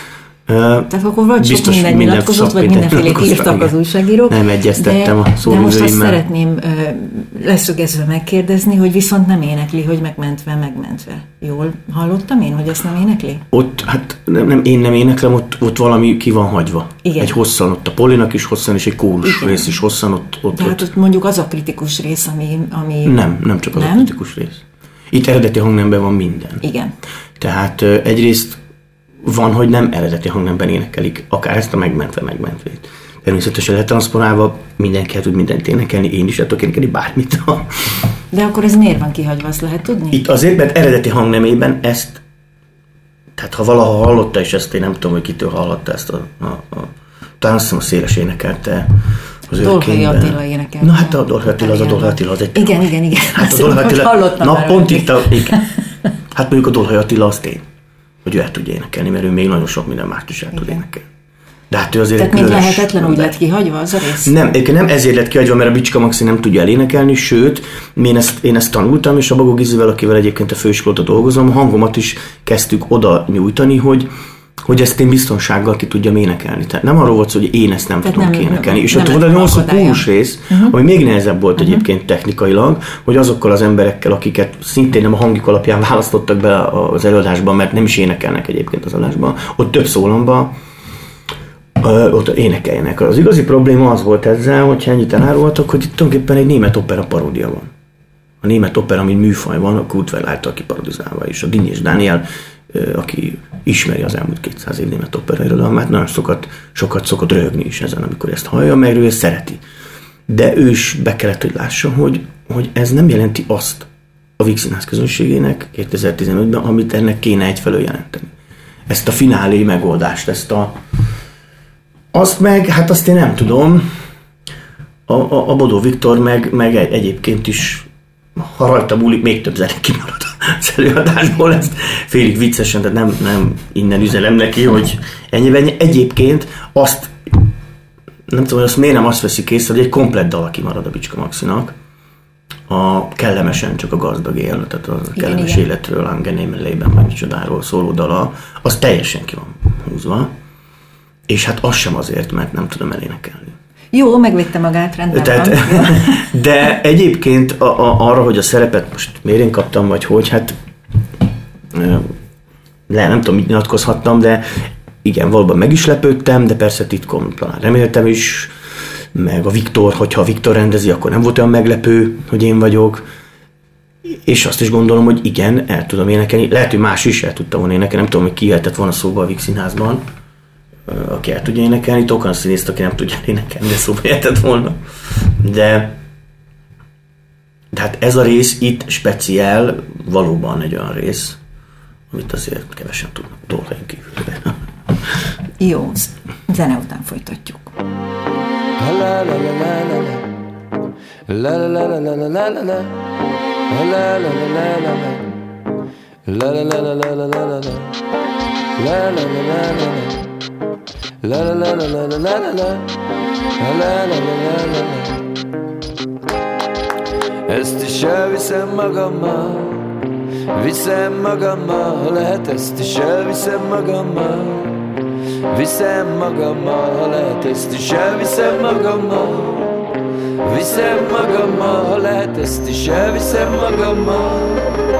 Tehát akkor vagy sok minden nyilatkozott, vagy mindenfélét írtak az újságírók. Nem egyeztettem a de most azt szóvivőimmel. szeretném leszögezve megkérdezni, hogy viszont nem énekli, hogy megmentve. Jól hallottam én, hogy ezt nem énekli? Ott, hát én nem éneklem, ott valami ki van hagyva. Igen. Egy hosszan, ott a Polinak is hosszan, és egy kórus rész is hosszan. Tehát ott mondjuk az a kritikus rész, ami... Nem csak az a kritikus rész. Itt eredeti hangnemben van minden. Igen. Tehát egyrészt van, hogy nem eredeti hangnemben énekelik, akár ezt a megmentvét. Természetesen letranszponálva mindenki tud mindent énekelni, én is tudok énekelni bármit. De akkor ez miért van kihagyva, azt lehet tudni? Itt azért, mert eredeti hangnemében ezt, tehát ha valaha hallotta, és ezt én nem tudom, hogy kitől hallotta ezt talán azt hiszem a Széles énekelte az Dolhai Attila énekelte. Na hát a Dolhai Attila, az a Dolhai Attila, az egy... Igen. Hát a Dolhai Attila, hallottam na már pont itt igen. Hát mondjuk a Dolhai Attila az tény, hogy ő el tudja énekelni, mert ő még nagyon sok minden mást is el tud énekelni. De hát ő azért tehát mint lehetetlen úgy lett kihagyva az a rész? Nem ezért lett kihagyva, mert a Bicska Maxi nem tudja elénekelni, sőt, én ezt tanultam, és a Bagó Gizivel, akivel egyébként a főiskolata dolgozom, a hangomat is kezdtük oda nyújtani, hogy ezt én biztonsággal ki tudjam énekelni. Tehát nem arról volt szó, hogy én ezt nem tudom kiénekelni. És ott volt a 8 kórus rész, ami még nehezebb volt egyébként technikailag, hogy azokkal az emberekkel, akiket szintén nem a hangjuk alapján választottak be az előadásban, mert nem is énekelnek egyébként az adásban, ott több szólamban, ott énekeljenek. Az igazi probléma az volt ezzel, hogyha ennyit elárultak, hogy itt tulajdonképpen egy német opera paródia van. A német opera, mint műfaj van, a Kurt Weill által kiparodizálva, és a Dinny és Dániel, aki ismeri az elmúlt 200 év német opera irodalmát, nagyon sokat szokott röhögni is ezen, amikor ezt hallja, mert ő ezt szereti. De ő is be kellett, hogy lássa, hogy ez nem jelenti azt a Víg Színház közönségének 2015-ben, amit ennek kéne egyfelől jelenteni. Ezt a finálé megoldást, azt meg, hát azt én nem tudom, a Bodó Viktor meg egyébként is, ha rajta múlik, még több zene kimarad az előadásból, ezt félig viccesen, tehát nem innen üzenem neki, hogy ennyiben. Egyébként azt, nem tudom, hogy azt miért nem azt veszik észre, hogy egy komplett dala kimarad a Bicska Maxinak, a Kellemesen csak a gazdag él, tehát a kellemes életről, Angenehmen Leben, vagy micsodáról szóló dala, az teljesen ki van húzva. És hát az sem azért, mert nem tudom elénekelni. Jó, megvédte magát, rendben van. De egyébként arra, hogy a szerepet most miért én kaptam, vagy hogy, hát nem tudom, mit nyilatkozhattam, de igen, valóban meg is lepődtem, de persze titkon talán reméltem is, meg a Viktor, hogyha a Viktor rendezi, akkor nem volt olyan meglepő, hogy én vagyok. És azt is gondolom, hogy igen, el tudom énekelni. Lehet, hogy más is el tudta volna énekelni, nem tudom, hogy ki jöhetett volna szóba a Víg Színházban, aki el tudja énekelni, Tókan színészt, aki nem tudja énekelni, de szóba jöhetett volna. De hát ez a rész itt speciál, valóban egy olyan rész, amit azért kevesen tudnak Dolhain kívül. Jó, zene után folytatjuk. Ezt is elviszem magammal, viszem magammal, ha lehet, ezt is elviszem magammal, viszem magammal, ha lehet, ezt is elviszem magammal, viszem magammal, ha lehet, ezt is elviszem magammal.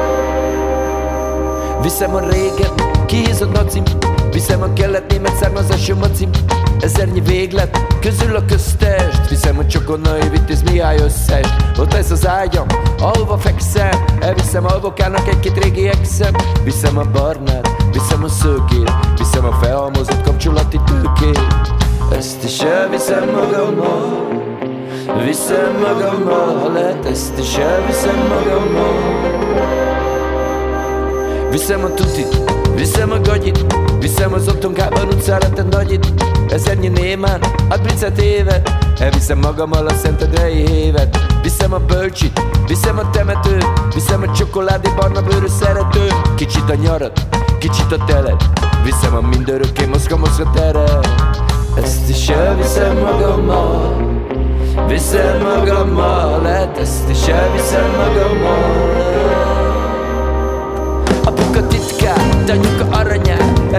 Viszem a régen, kihízott nacim, viszem a kelet-német származású macim, ezernyi véglet, közül a köztest, viszem a Csokonai Vitéz Mihály összest. Ott ez az ágyam, ahova fekszem, elviszem Alvokának egy-két régi exem. Viszem a barnát, viszem a szőkét, viszem a felhalmozott kapcsolati tőkét. Ezt is elviszem magammal, viszem magammal, ha lehet, ezt is elviszem magammal. Viszem a tutit, viszem a gagyit, viszem az otthonkában utcára te nagyit. Ezernyi némán, ad blicet évet, elviszem magammal a Szentendrei hévet. Viszem a bölcsit, viszem a temetőt, viszem a csokoládé barna bőrű szeretőt. Kicsit a nyarat, kicsit a telet, viszem a mindörökké mozga teret. Ezt is elviszem magammal, viszem magammal, lehet, ezt is elviszem magammal. Apuka titkát, anyuka aranyát,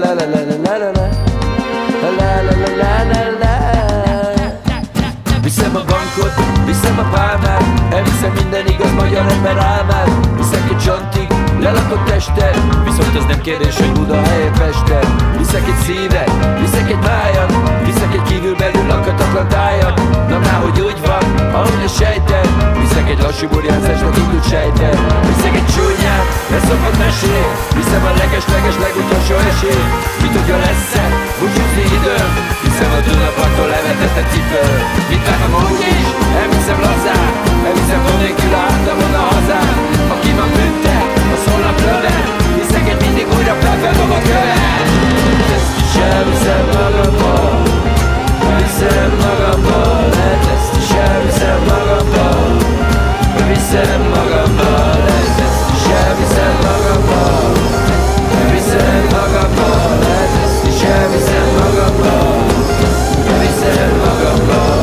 la la la la la la la la la la la. Viszem a bankot, viszem a pálmát, elviszem minden igaz magyar ember álmát. Viszek egy csantig, lelakott testet, viszont az nem kérdés, hogy Buda helyett Pesten. Viszek egy szívet, viszek egy májat, viszek egy kívülbelül lakhatatlan tájat. Na már hogy úgy van, ahogy a sejted. Viszek egy lassú burjánzásnak indult sejtet. Viszek egy csúnyát, leszokott mesél. Viszem a leges legutolsó esély. Mit tudja lesz-e, búcsúzni időm. Viszem a Dunaparton levetett cipő. Mit vágom úgy is, elviszem lazán. Elviszem nélkül a hátamon a hazán. Aki van bünte, az holnap lövet. Viszek egy mindig újra felfeldobott követ. Ezt is elviszem magammal. Viszem magammal. Ezt is elviszem magammal. Viszem magammal. Ezt is elviszem magammal. Viszem magammal. Ezt is elviszem magammal. Viszem magammal.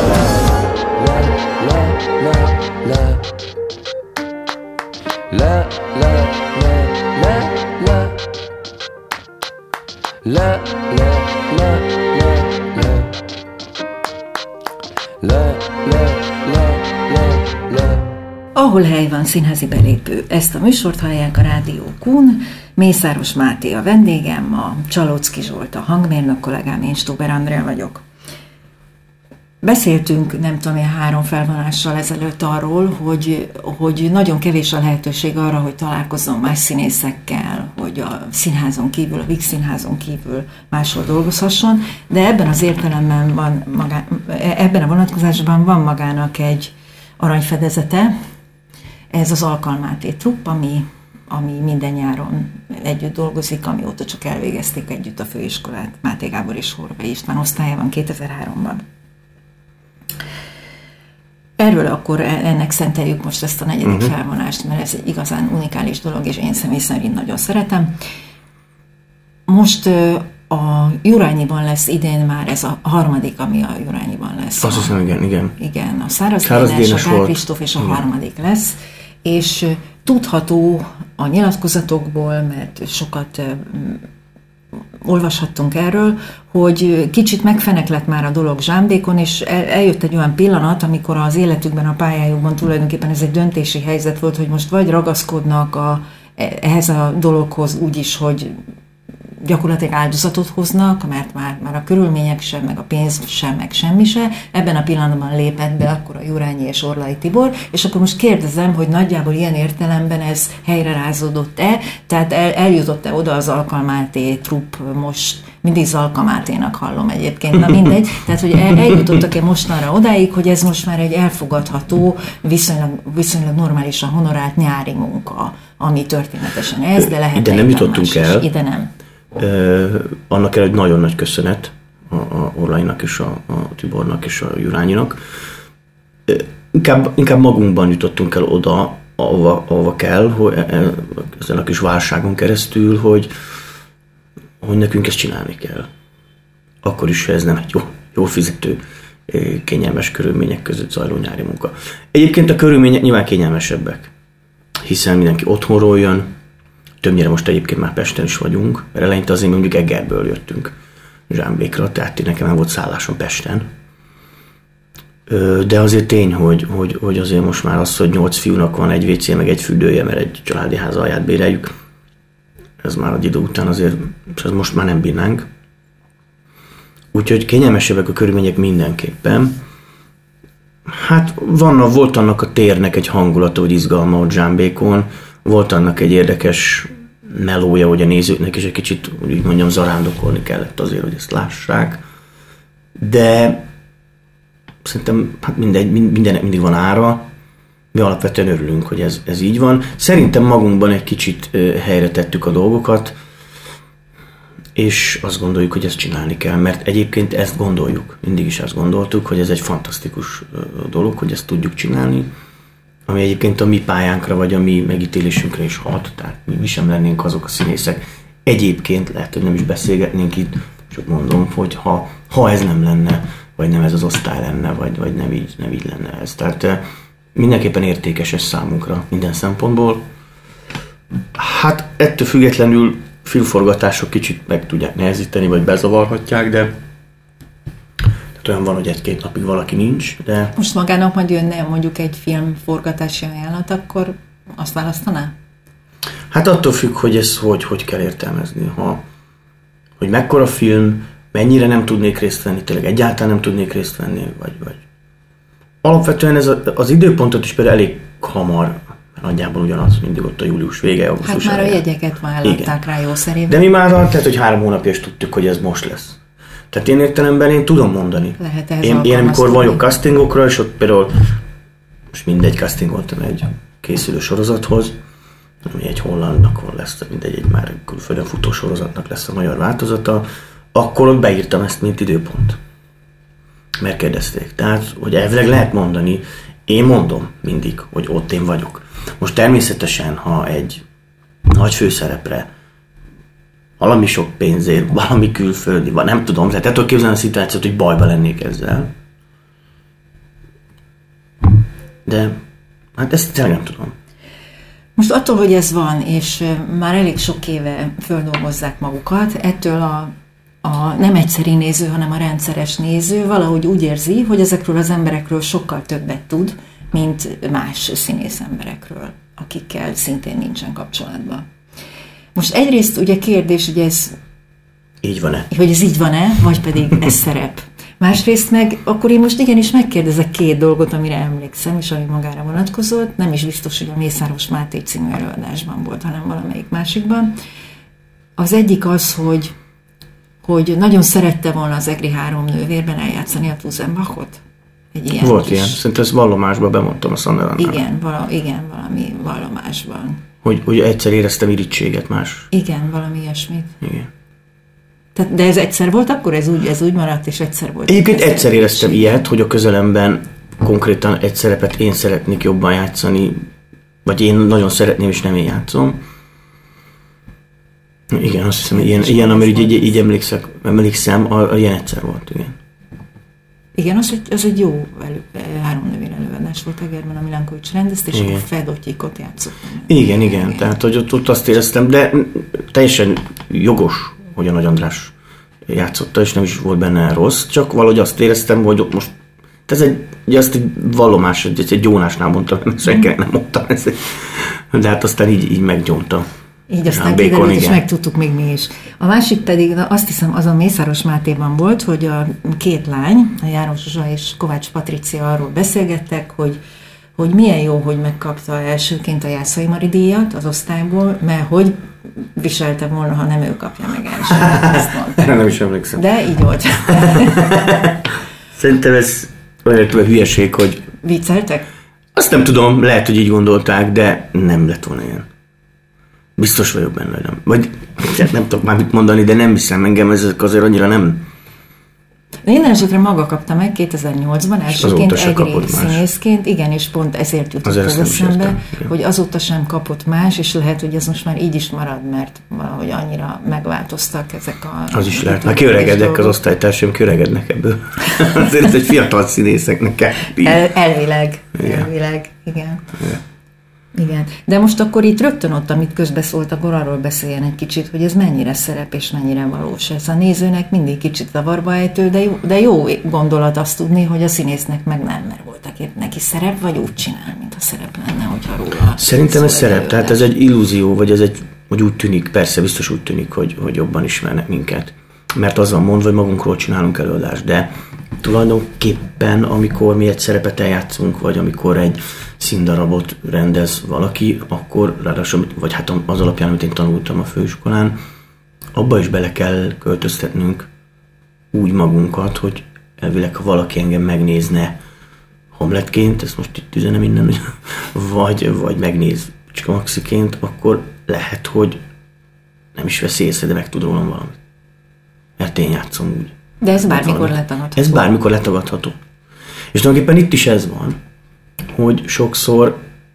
La la la la la la la la la la la la. Ahol hely van, színházi belépő. Ezt a műsort hallják a Rádió Kun. Mészáros Máté a vendégem, a Csalóczky Zsolt a hangmérnök kollégám, én Stuber Andrea vagyok. Beszéltünk, nem tudom, 3 felvonással ezelőtt arról, hogy nagyon kevés a lehetőség arra, hogy találkozzon más színészekkel, hogy a színházon kívül, a Víg Színházon kívül máshol dolgozhasson, de ebben az értelemben ebben a vonatkozásban van magának egy aranyfedezete, ez az Alkalmáté trupp, ami minden nyáron együtt dolgozik, amióta csak elvégezték együtt a főiskolát, Máté Gábor és Horvai István osztályában 2003-ban. Erről akkor ennek szenteljük most ezt a 4. felvonást, mert ez egy igazán unikális dolog, és én személy szerint nagyon szeretem. Most a Jurányiban lesz idén már ez a 3., ami a Jurányiban lesz. Azt hiszem, igen. Igen, a Száraz Dénes, a Gál Kristóf és a 3. lesz, és tudható a nyilatkozatokból, mert sokat olvashattunk erről, hogy kicsit megfeneklett már a dolog zsámbékon, és eljött egy olyan pillanat, amikor az életükben, a pályájukban tulajdonképpen ez egy döntési helyzet volt, hogy most vagy ragaszkodnak ehhez a dologhoz úgy is, hogy gyakorlatilag áldozatot hoznak, mert már a körülmények sem, meg a pénz sem, meg semmi se. Ebben a pillanatban lépett be akkor a Jurányi és Orlai Tibor, és akkor most kérdezem, hogy nagyjából ilyen értelemben ez helyre rázódott-e, tehát eljutott-e oda az Alkalmáté trupp, most mindig Zalka Máténak hallom egyébként, na mindegy, tehát hogy eljutottak-e mostanra odáig, hogy ez most már egy elfogadható, viszonylag normálisan honorált nyári munka, ami történetesen ez, de lehet ide nem jutottunk el. Ide nem. Annak egy nagyon nagy köszönet a Orlainak és a Tibornak és a Jurányinak. Inkább magunkban jutottunk el oda, ahova kell, hogy ezen a kis válságon keresztül, hogy nekünk ezt csinálni kell. Akkor is, ez nem egy jó fizető, kényelmes körülmények között zajló nyári munka. Egyébként a körülmények nyilván kényelmesebbek, hiszen mindenki otthonról jön, többnyire most egyébként már Pesten is vagyunk, mert eleinte azért mondjuk Egerből jöttünk Zsámbékra, tehát nekem nem volt szállásom Pesten. De azért tény, hogy azért most már az, hogy 8 fiúnak van egy WC, meg egy fürdője, mert egy családi ház alját béreljük, ez már egy idő után azért, ez most már nem bírnánk. Úgyhogy kényelmesebbek a körülmények mindenképpen. Hát volt annak a térnek egy hangulata, hogy izgalma ott Zsámbékon, volt annak egy érdekes melója, hogy a nézőknek is egy kicsit, úgy mondjam, zarándokolni kellett azért, hogy ezt lássák. De szerintem hát mindennek mindig van ára. Mi alapvetően örülünk, hogy ez így van. Szerintem magunkban egy kicsit helyre tettük a dolgokat, és azt gondoljuk, hogy ezt csinálni kell, mert egyébként ezt gondoljuk. Mindig is ezt gondoltuk, hogy ez egy fantasztikus dolog, hogy ezt tudjuk csinálni, ami egyébként a mi pályánkra, vagy a mi megítélésünkre is hat, tehát mi sem lennénk azok a színészek. Egyébként lehet, hogy nem is beszélgetnénk itt, csak mondom, hogy ha ez nem lenne, vagy nem ez az osztály lenne, vagy nem így lenne ez. Tehát mindenképpen értékes ez számunkra minden szempontból. Hát ettől függetlenül filmforgatások kicsit meg tudják nehezíteni, vagy bezavarhatják, de olyan van, hogy 1-2 napig valaki nincs, de... Most magának majd jönne mondjuk egy filmforgatási ajánlat, akkor azt választaná? Hát attól függ, hogy ezt hogy kell értelmezni. Hogy mekkora film, mennyire nem tudnék részt venni, tényleg egyáltalán nem tudnék részt venni, vagy... Alapvetően ez az időpontot is például elég hamar, nagyjából ugyanaz, mindig ott a július vége, augusztus. Hát már a jegyeket vállalták rá jó szerint. De mi már tehát, hogy 3 hónapja is tudtuk, hogy ez most lesz. Tehát én értelemben én tudom mondani. Én amikor vagyok castingokra, és ott például most mindegy castingoltam egy készülő sorozathoz, ami egy holland, akkor lesz, mindegy, egy már külföldön futó sorozatnak lesz a magyar változata, akkor ott beírtam ezt, mint időpont. Mert kérdezték. Tehát, hogy elvileg lehet mondani, én mondom mindig, hogy ott én vagyok. Most természetesen, ha egy nagy főszerepre valami sok pénzért, valami külföldi, nem tudom, tehát ettől képzelni a szituációt, hogy bajba lennék ezzel. De hát ezt tényleg nem tudom. Most attól, hogy ez van, és már elég sok éve földolgozzák magukat, ettől a nem egyszeri néző, hanem a rendszeres néző valahogy úgy érzi, hogy ezekről az emberekről sokkal többet tud, mint más színész emberekről, akikkel szintén nincsen kapcsolatban. Most egyrészt ugye kérdés, hogy ez így van-e? Hogy ez így van-e, vagy pedig ez szerep. Másrészt meg, akkor én most igenis megkérdezek 2 dolgot, amire emlékszem, és ami magára vonatkozott. Nem is biztos, hogy a Mészáros Máté című előadásban volt, hanem valamelyik másikban. Az egyik az, hogy nagyon szerette volna az Egri 3 nővérben eljátszani a Tuzenbachot. Egy volt kis... ilyen. Szerintem ezt vallomásban bemondtam a Szanderannál. Igen, valami vallomásban. Hogy egyszer éreztem irítséget más. Igen, valami ilyesmit. Igen. De ez egyszer volt, akkor ez úgy maradt, és egyszer volt. Egyébként egyszer éreztem ilyet, hogy a közelemben konkrétan egy szerepet én szeretnék jobban játszani, vagy én nagyon szeretném, és nem én játszom. Igen, azt hiszem, ilyen amire így emlékszem, ilyen egyszer volt, igen. Igen, az egy jó 3 nővér előadás volt Egerben, a Milankovics rendezte, és akkor Fedotyikot játszottam. Igen, tehát hogy ott azt éreztem, de teljesen jogos, hogy a Nagy András játszotta, és nem is volt benne rossz, csak valahogy azt éreztem, hogy ott most ez egy vallomás, egy Jónásnál mondtam, mert senkinek nem mondtam, de hát aztán így meggyónta. Így aztán kiderült, és megtudtuk még mi is. A másik pedig, azt hiszem, az a Mészáros Mátéban volt, hogy a 2 lány, a János Zsuzsa és Kovács Patricia arról beszélgettek, hogy milyen jó, hogy megkapta elsőként a Jászai Mari díjat az osztályból, mert hogy viselte volna, ha nem ő kapja meg elsőként. Erre nem is emlékszem. De így volt. Szerintem ez olyan hülyeség, hogy... Vicceltek? Azt nem tudom, lehet, hogy így gondolták, de nem lett volna ilyen. Biztos vagyok benne, nem. Vagy nem tudok már mit mondani, de nem hiszem, engem ezek azért annyira nem... De minden esetre maga kapta meg 2008-ban, elsőként Egri színészként, igen, és pont ezért jutott az eszembe, hogy azóta sem kapott más, és lehet, hogy ez most már így is marad, mert valahogy annyira megváltoztak ezek a... Az is lehet, már kiöregednek az osztálytársaim, kiöregednek ebből. Azért egy fiatal színészeknek kell. Elvileg, igen. Igen. De most akkor itt rögtön ott, amit közbeszólt, akkor arról beszéljen egy kicsit, hogy ez mennyire szerep és mennyire valós. Ez a nézőnek mindig kicsit zavarba ejtő, de jó gondolat azt tudni, hogy a színésznek meg nem, mert voltak neki szerep, vagy úgy csinál, mint a szerep lenne, hogyha róla... Szerintem ez szerep, tehát ez egy illúzió, vagy úgy tűnik, persze biztos úgy tűnik, hogy jobban ismernek minket. mert az van mondva, hogy magunkról csinálunk előadást, de tulajdonképpen, amikor mi egy szerepet eljátszunk, vagy amikor egy színdarabot rendez valaki, akkor ráadásul, vagy hát az alapján, amit én tanultam a főiskolán, abba is bele kell költöztetnünk úgy magunkat, hogy elvileg, ha valaki engem megnézne Hamletként, ezt most itt üzenem innen, vagy megnéz Csika Maxiként, akkor lehet, hogy nem is veszi észre, de meg tud rólam valamit. Mert én játszom úgy. De ez bármikor letagadható. Ez bármikor letagadható. És tulajdonképpen itt is ez van, hogy sokszor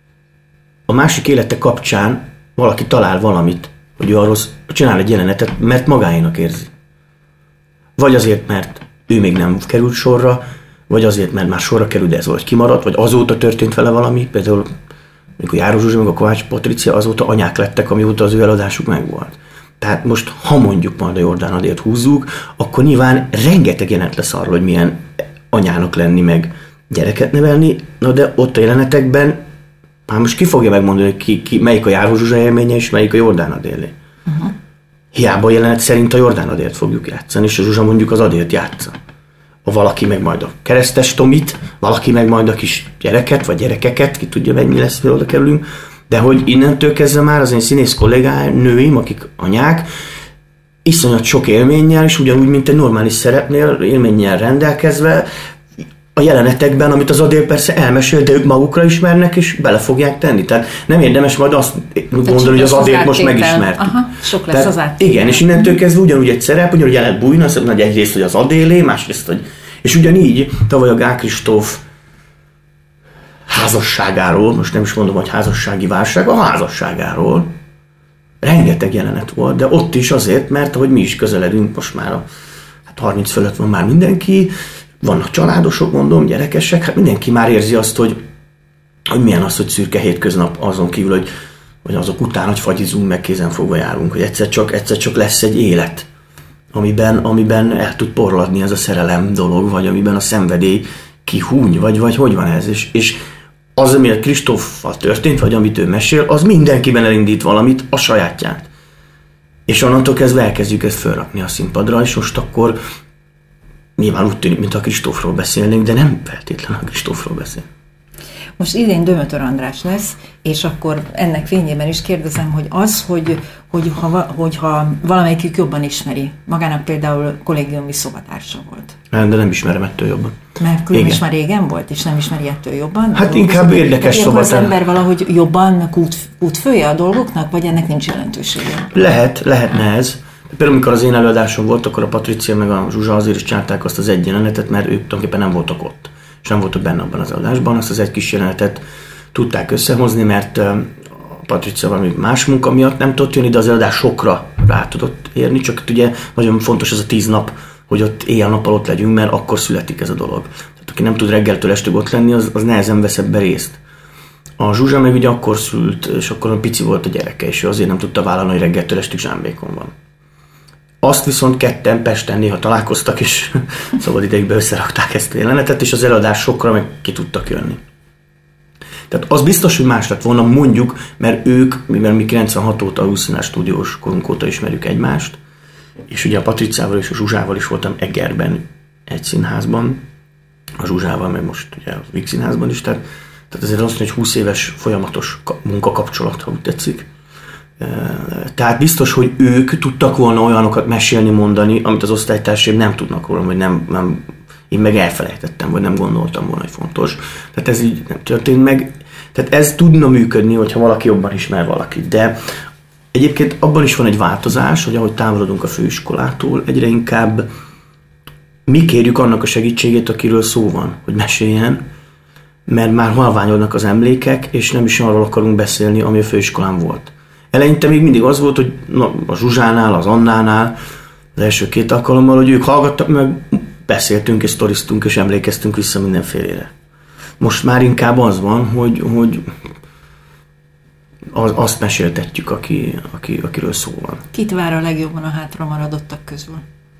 a másik élete kapcsán valaki talál valamit, hogy ő arról csinál egy jelenetet, mert magáénak érzi. Vagy azért, mert ő még nem került sorra, vagy azért, mert már sorra került, de ez valahogy kimaradt, vagy azóta történt vele valami, például mikor Járó Zsuzsa meg a Kovács Patricia azóta anyák lettek, amióta az ő eladásuk megvolt. Tehát most, ha mondjuk majd a Jordán Adélt húzzuk, akkor nyilván rengeteg jelenet lesz arról, hogy milyen anyának lenni, meg gyereket nevelni, na de ott a jelenetekben, hát most ki fogja megmondani, hogy melyik a Járó Zsuzsa élménye, és melyik a Jordán Adélé. Uh-huh. Hiába a jelenet szerint a Jordán Adélt fogjuk játszani, és a Zsuzsa mondjuk az Adélt játsza. Valaki meg majd a keresztes Tomit, valaki meg majd a kis gyereket, vagy gyerekeket, ki tudja mennyi lesz, hogy oda kerülünk, de hogy innentől kezdve már az én színész kollégáim, akik anyák, iszonyat sok élménnyel, és ugyanúgy, mint egy normális szerepnél, élménnyel rendelkezve, a jelenetekben, amit az Adél persze elmesél, de ők magukra ismernek, és bele fogják tenni. Tehát nem érdemes majd azt gondolni, hogy az Adélt most megismertük. Aha, sok lesz az áttétel. Igen, és innentől kezdve ugyanúgy egy szerep, ugyanúgy el lehet bújni, az nagy egyrészt, hogy az Adélé, másrészt, hogy... És ugyanígy tavaly a Gál Kristóf házasságáról, most nem is mondom, hogy házassági válság, a házasságáról rengeteg jelenet volt, de ott is azért, mert ahogy mi is közeledünk, most már 30 fölött van már mindenki, vannak családosok, mondom, gyerekesek, hát mindenki már érzi azt, hogy milyen az, hogy szürke hétköznap, azon kívül, hogy azok után, hogy fagyizunk, meg kézenfogva járunk, hogy egyszer csak lesz egy élet, amiben el tud porladni ez a szerelem dolog, vagy amiben a szenvedély kihúny, vagy hogy van ez, és az, ami a Kristóffal történt, vagy amit ő mesél, az mindenkiben elindít valamit, a sajátját. És onnantól kezdve elkezdjük ezt felrakni a színpadra, és most akkor nyilván úgy tűnik, mintha a Kristófról beszélnénk, de nem feltétlenül a Kristófról beszél. Most idén Dömötör András lesz, és akkor ennek fényében is kérdezem, hogy az, hogyha valamelyikük jobban ismeri, magának például kollégiumi szobatársa volt. De nem ismerem ettől jobban. Mert külön is már régen volt, és nem ismeri ettől jobban? Hát inkább érdekes szobatársa. Az ember valahogy jobban kútfője a dolgoknak, vagy ennek nincs jelentősége? Lehetne ez. Például, amikor az én előadásom volt, akkor a Patricia meg a Zsuzsa azért is csinálták azt az egy jelenetet, mert ők tulajdonképpen nem voltak ott. És nem voltak benne abban az előadásban. Azt az egy kis jelenetet tudták összehozni, mert a Patricia valami más munka miatt nem tudott jönni, de az előadás sokra rá tudott érni. Csak ugye nagyon fontos az a 10 nap, hogy ott éjjel-nappal ott legyünk, mert akkor születik ez a dolog. Tehát aki nem tud reggeltől estig ott lenni, az nehezen vesz ebbe részt. A Zsuzsa meg ugye akkor szült, és akkor pici volt a gyereke, és ő azért nem tudta vállalni, hogy reggeltől estig Zsámbékon van. Azt viszont ketten Pesten néha találkoztak, és szabad ideigben összerakták ezt a jelenetet, és az előadás sokra meg ki tudtak jönni. Tehát az biztos, hogy más lett volna, mondjuk, mert ők, mivel mi 96 óta, a 20 stúdiós korunk óta ismerjük egymást, és ugye a Patriciával és a Zsuzsával is voltam Egerben egy színházban, a Zsuzsával meg most ugye a Víg Színházban is, tehát azért azt mondja, hogy 20 éves folyamatos munkakapcsolat, ha úgy tetszik. Tehát biztos, hogy ők tudtak volna olyanokat mesélni, mondani, amit az osztálytársaim nem tudnak róla, vagy nem, én meg elfelejtettem, vagy nem gondoltam volna, hogy fontos. Tehát ez így nem történt meg. Tehát ez tudna működni, hogyha valaki jobban ismer valakit. De egyébként abban is van egy változás, hogy ahogy távolodunk a főiskolától, egyre inkább mi kérjük annak a segítségét, akiről szó van, hogy meséljen, mert már halványodnak az emlékek, és nem is arról akarunk beszélni, ami a főiskolán volt. Eleinte még mindig az volt, hogy a Zsuzsánál, az Annánál, az első 2 alkalommal, hogy ők hallgattak, meg beszéltünk és sztoriztunk és emlékeztünk vissza mindenfélére. Most már inkább az van, hogy azt meséltetjük, akiről szó van. Kit vár a legjobban a hátra maradottak közül?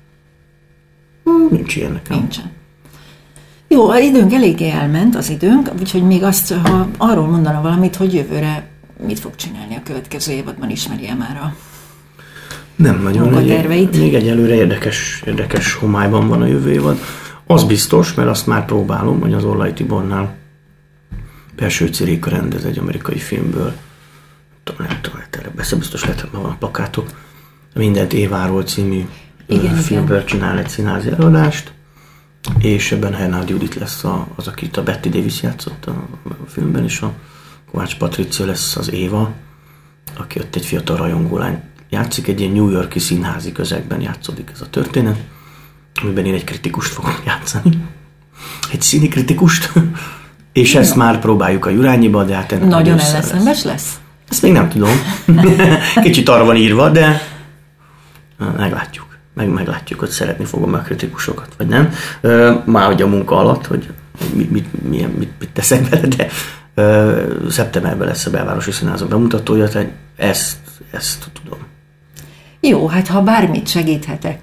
Nincs ilyen nekem. Nincsen. Jó, az időnk eléggé elment, úgyhogy még azt, ha arról mondana valamit, hogy jövőre mit fog csinálni a következő évadban, ismeri-e már Nem nagyon. munkaterveit. Még egyelőre érdekes homályban van a jövő évad. Az biztos, mert azt már próbálom, hogy az Orlai Tibornál Persőci Réka rendez egy amerikai filmből. Nem tudom, biztos lehet, hogy van a plakátok. Mindent Éváról című filmből csinál egy színházi előadást, és ebben Hernald Judit lesz az, akit a Betty Davis játszott a filmben, és a Kovács Patricia lesz az Éva, aki ott egy fiatal rajongólány játszik, egy ilyen New York-i színházi közegben játszódik ez a történet, amiben én egy kritikust fogok játszani. Egy színi kritikust, és ezt már próbáljuk a Jurányiba, de hát ennek nagyon ellenszenves lesz? Ezt még nem tudom. Kicsit arra van írva, de meglátjuk. Meglátjuk, hogy szeretni fogom a kritikusokat, vagy nem. Már hogy a munka alatt, hogy mit teszek bele, de szeptemberben lesz a Belvárosi Színházak bemutatója, tehát ezt tudom. Jó, hát ha bármit segíthetek.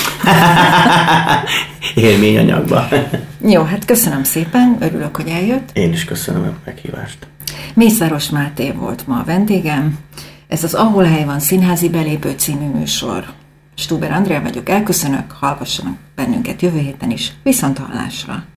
Élményanyagba. Jó, hát köszönöm szépen, örülök, hogy eljött. Én is köszönöm a meghívást. Mészáros Máté volt ma a vendégem. Ez az Ahol hely van színházi belépő című műsor. Stuber Andrea vagyok, elköszönök, hallgassanak bennünket jövő héten is. Viszonthallásra!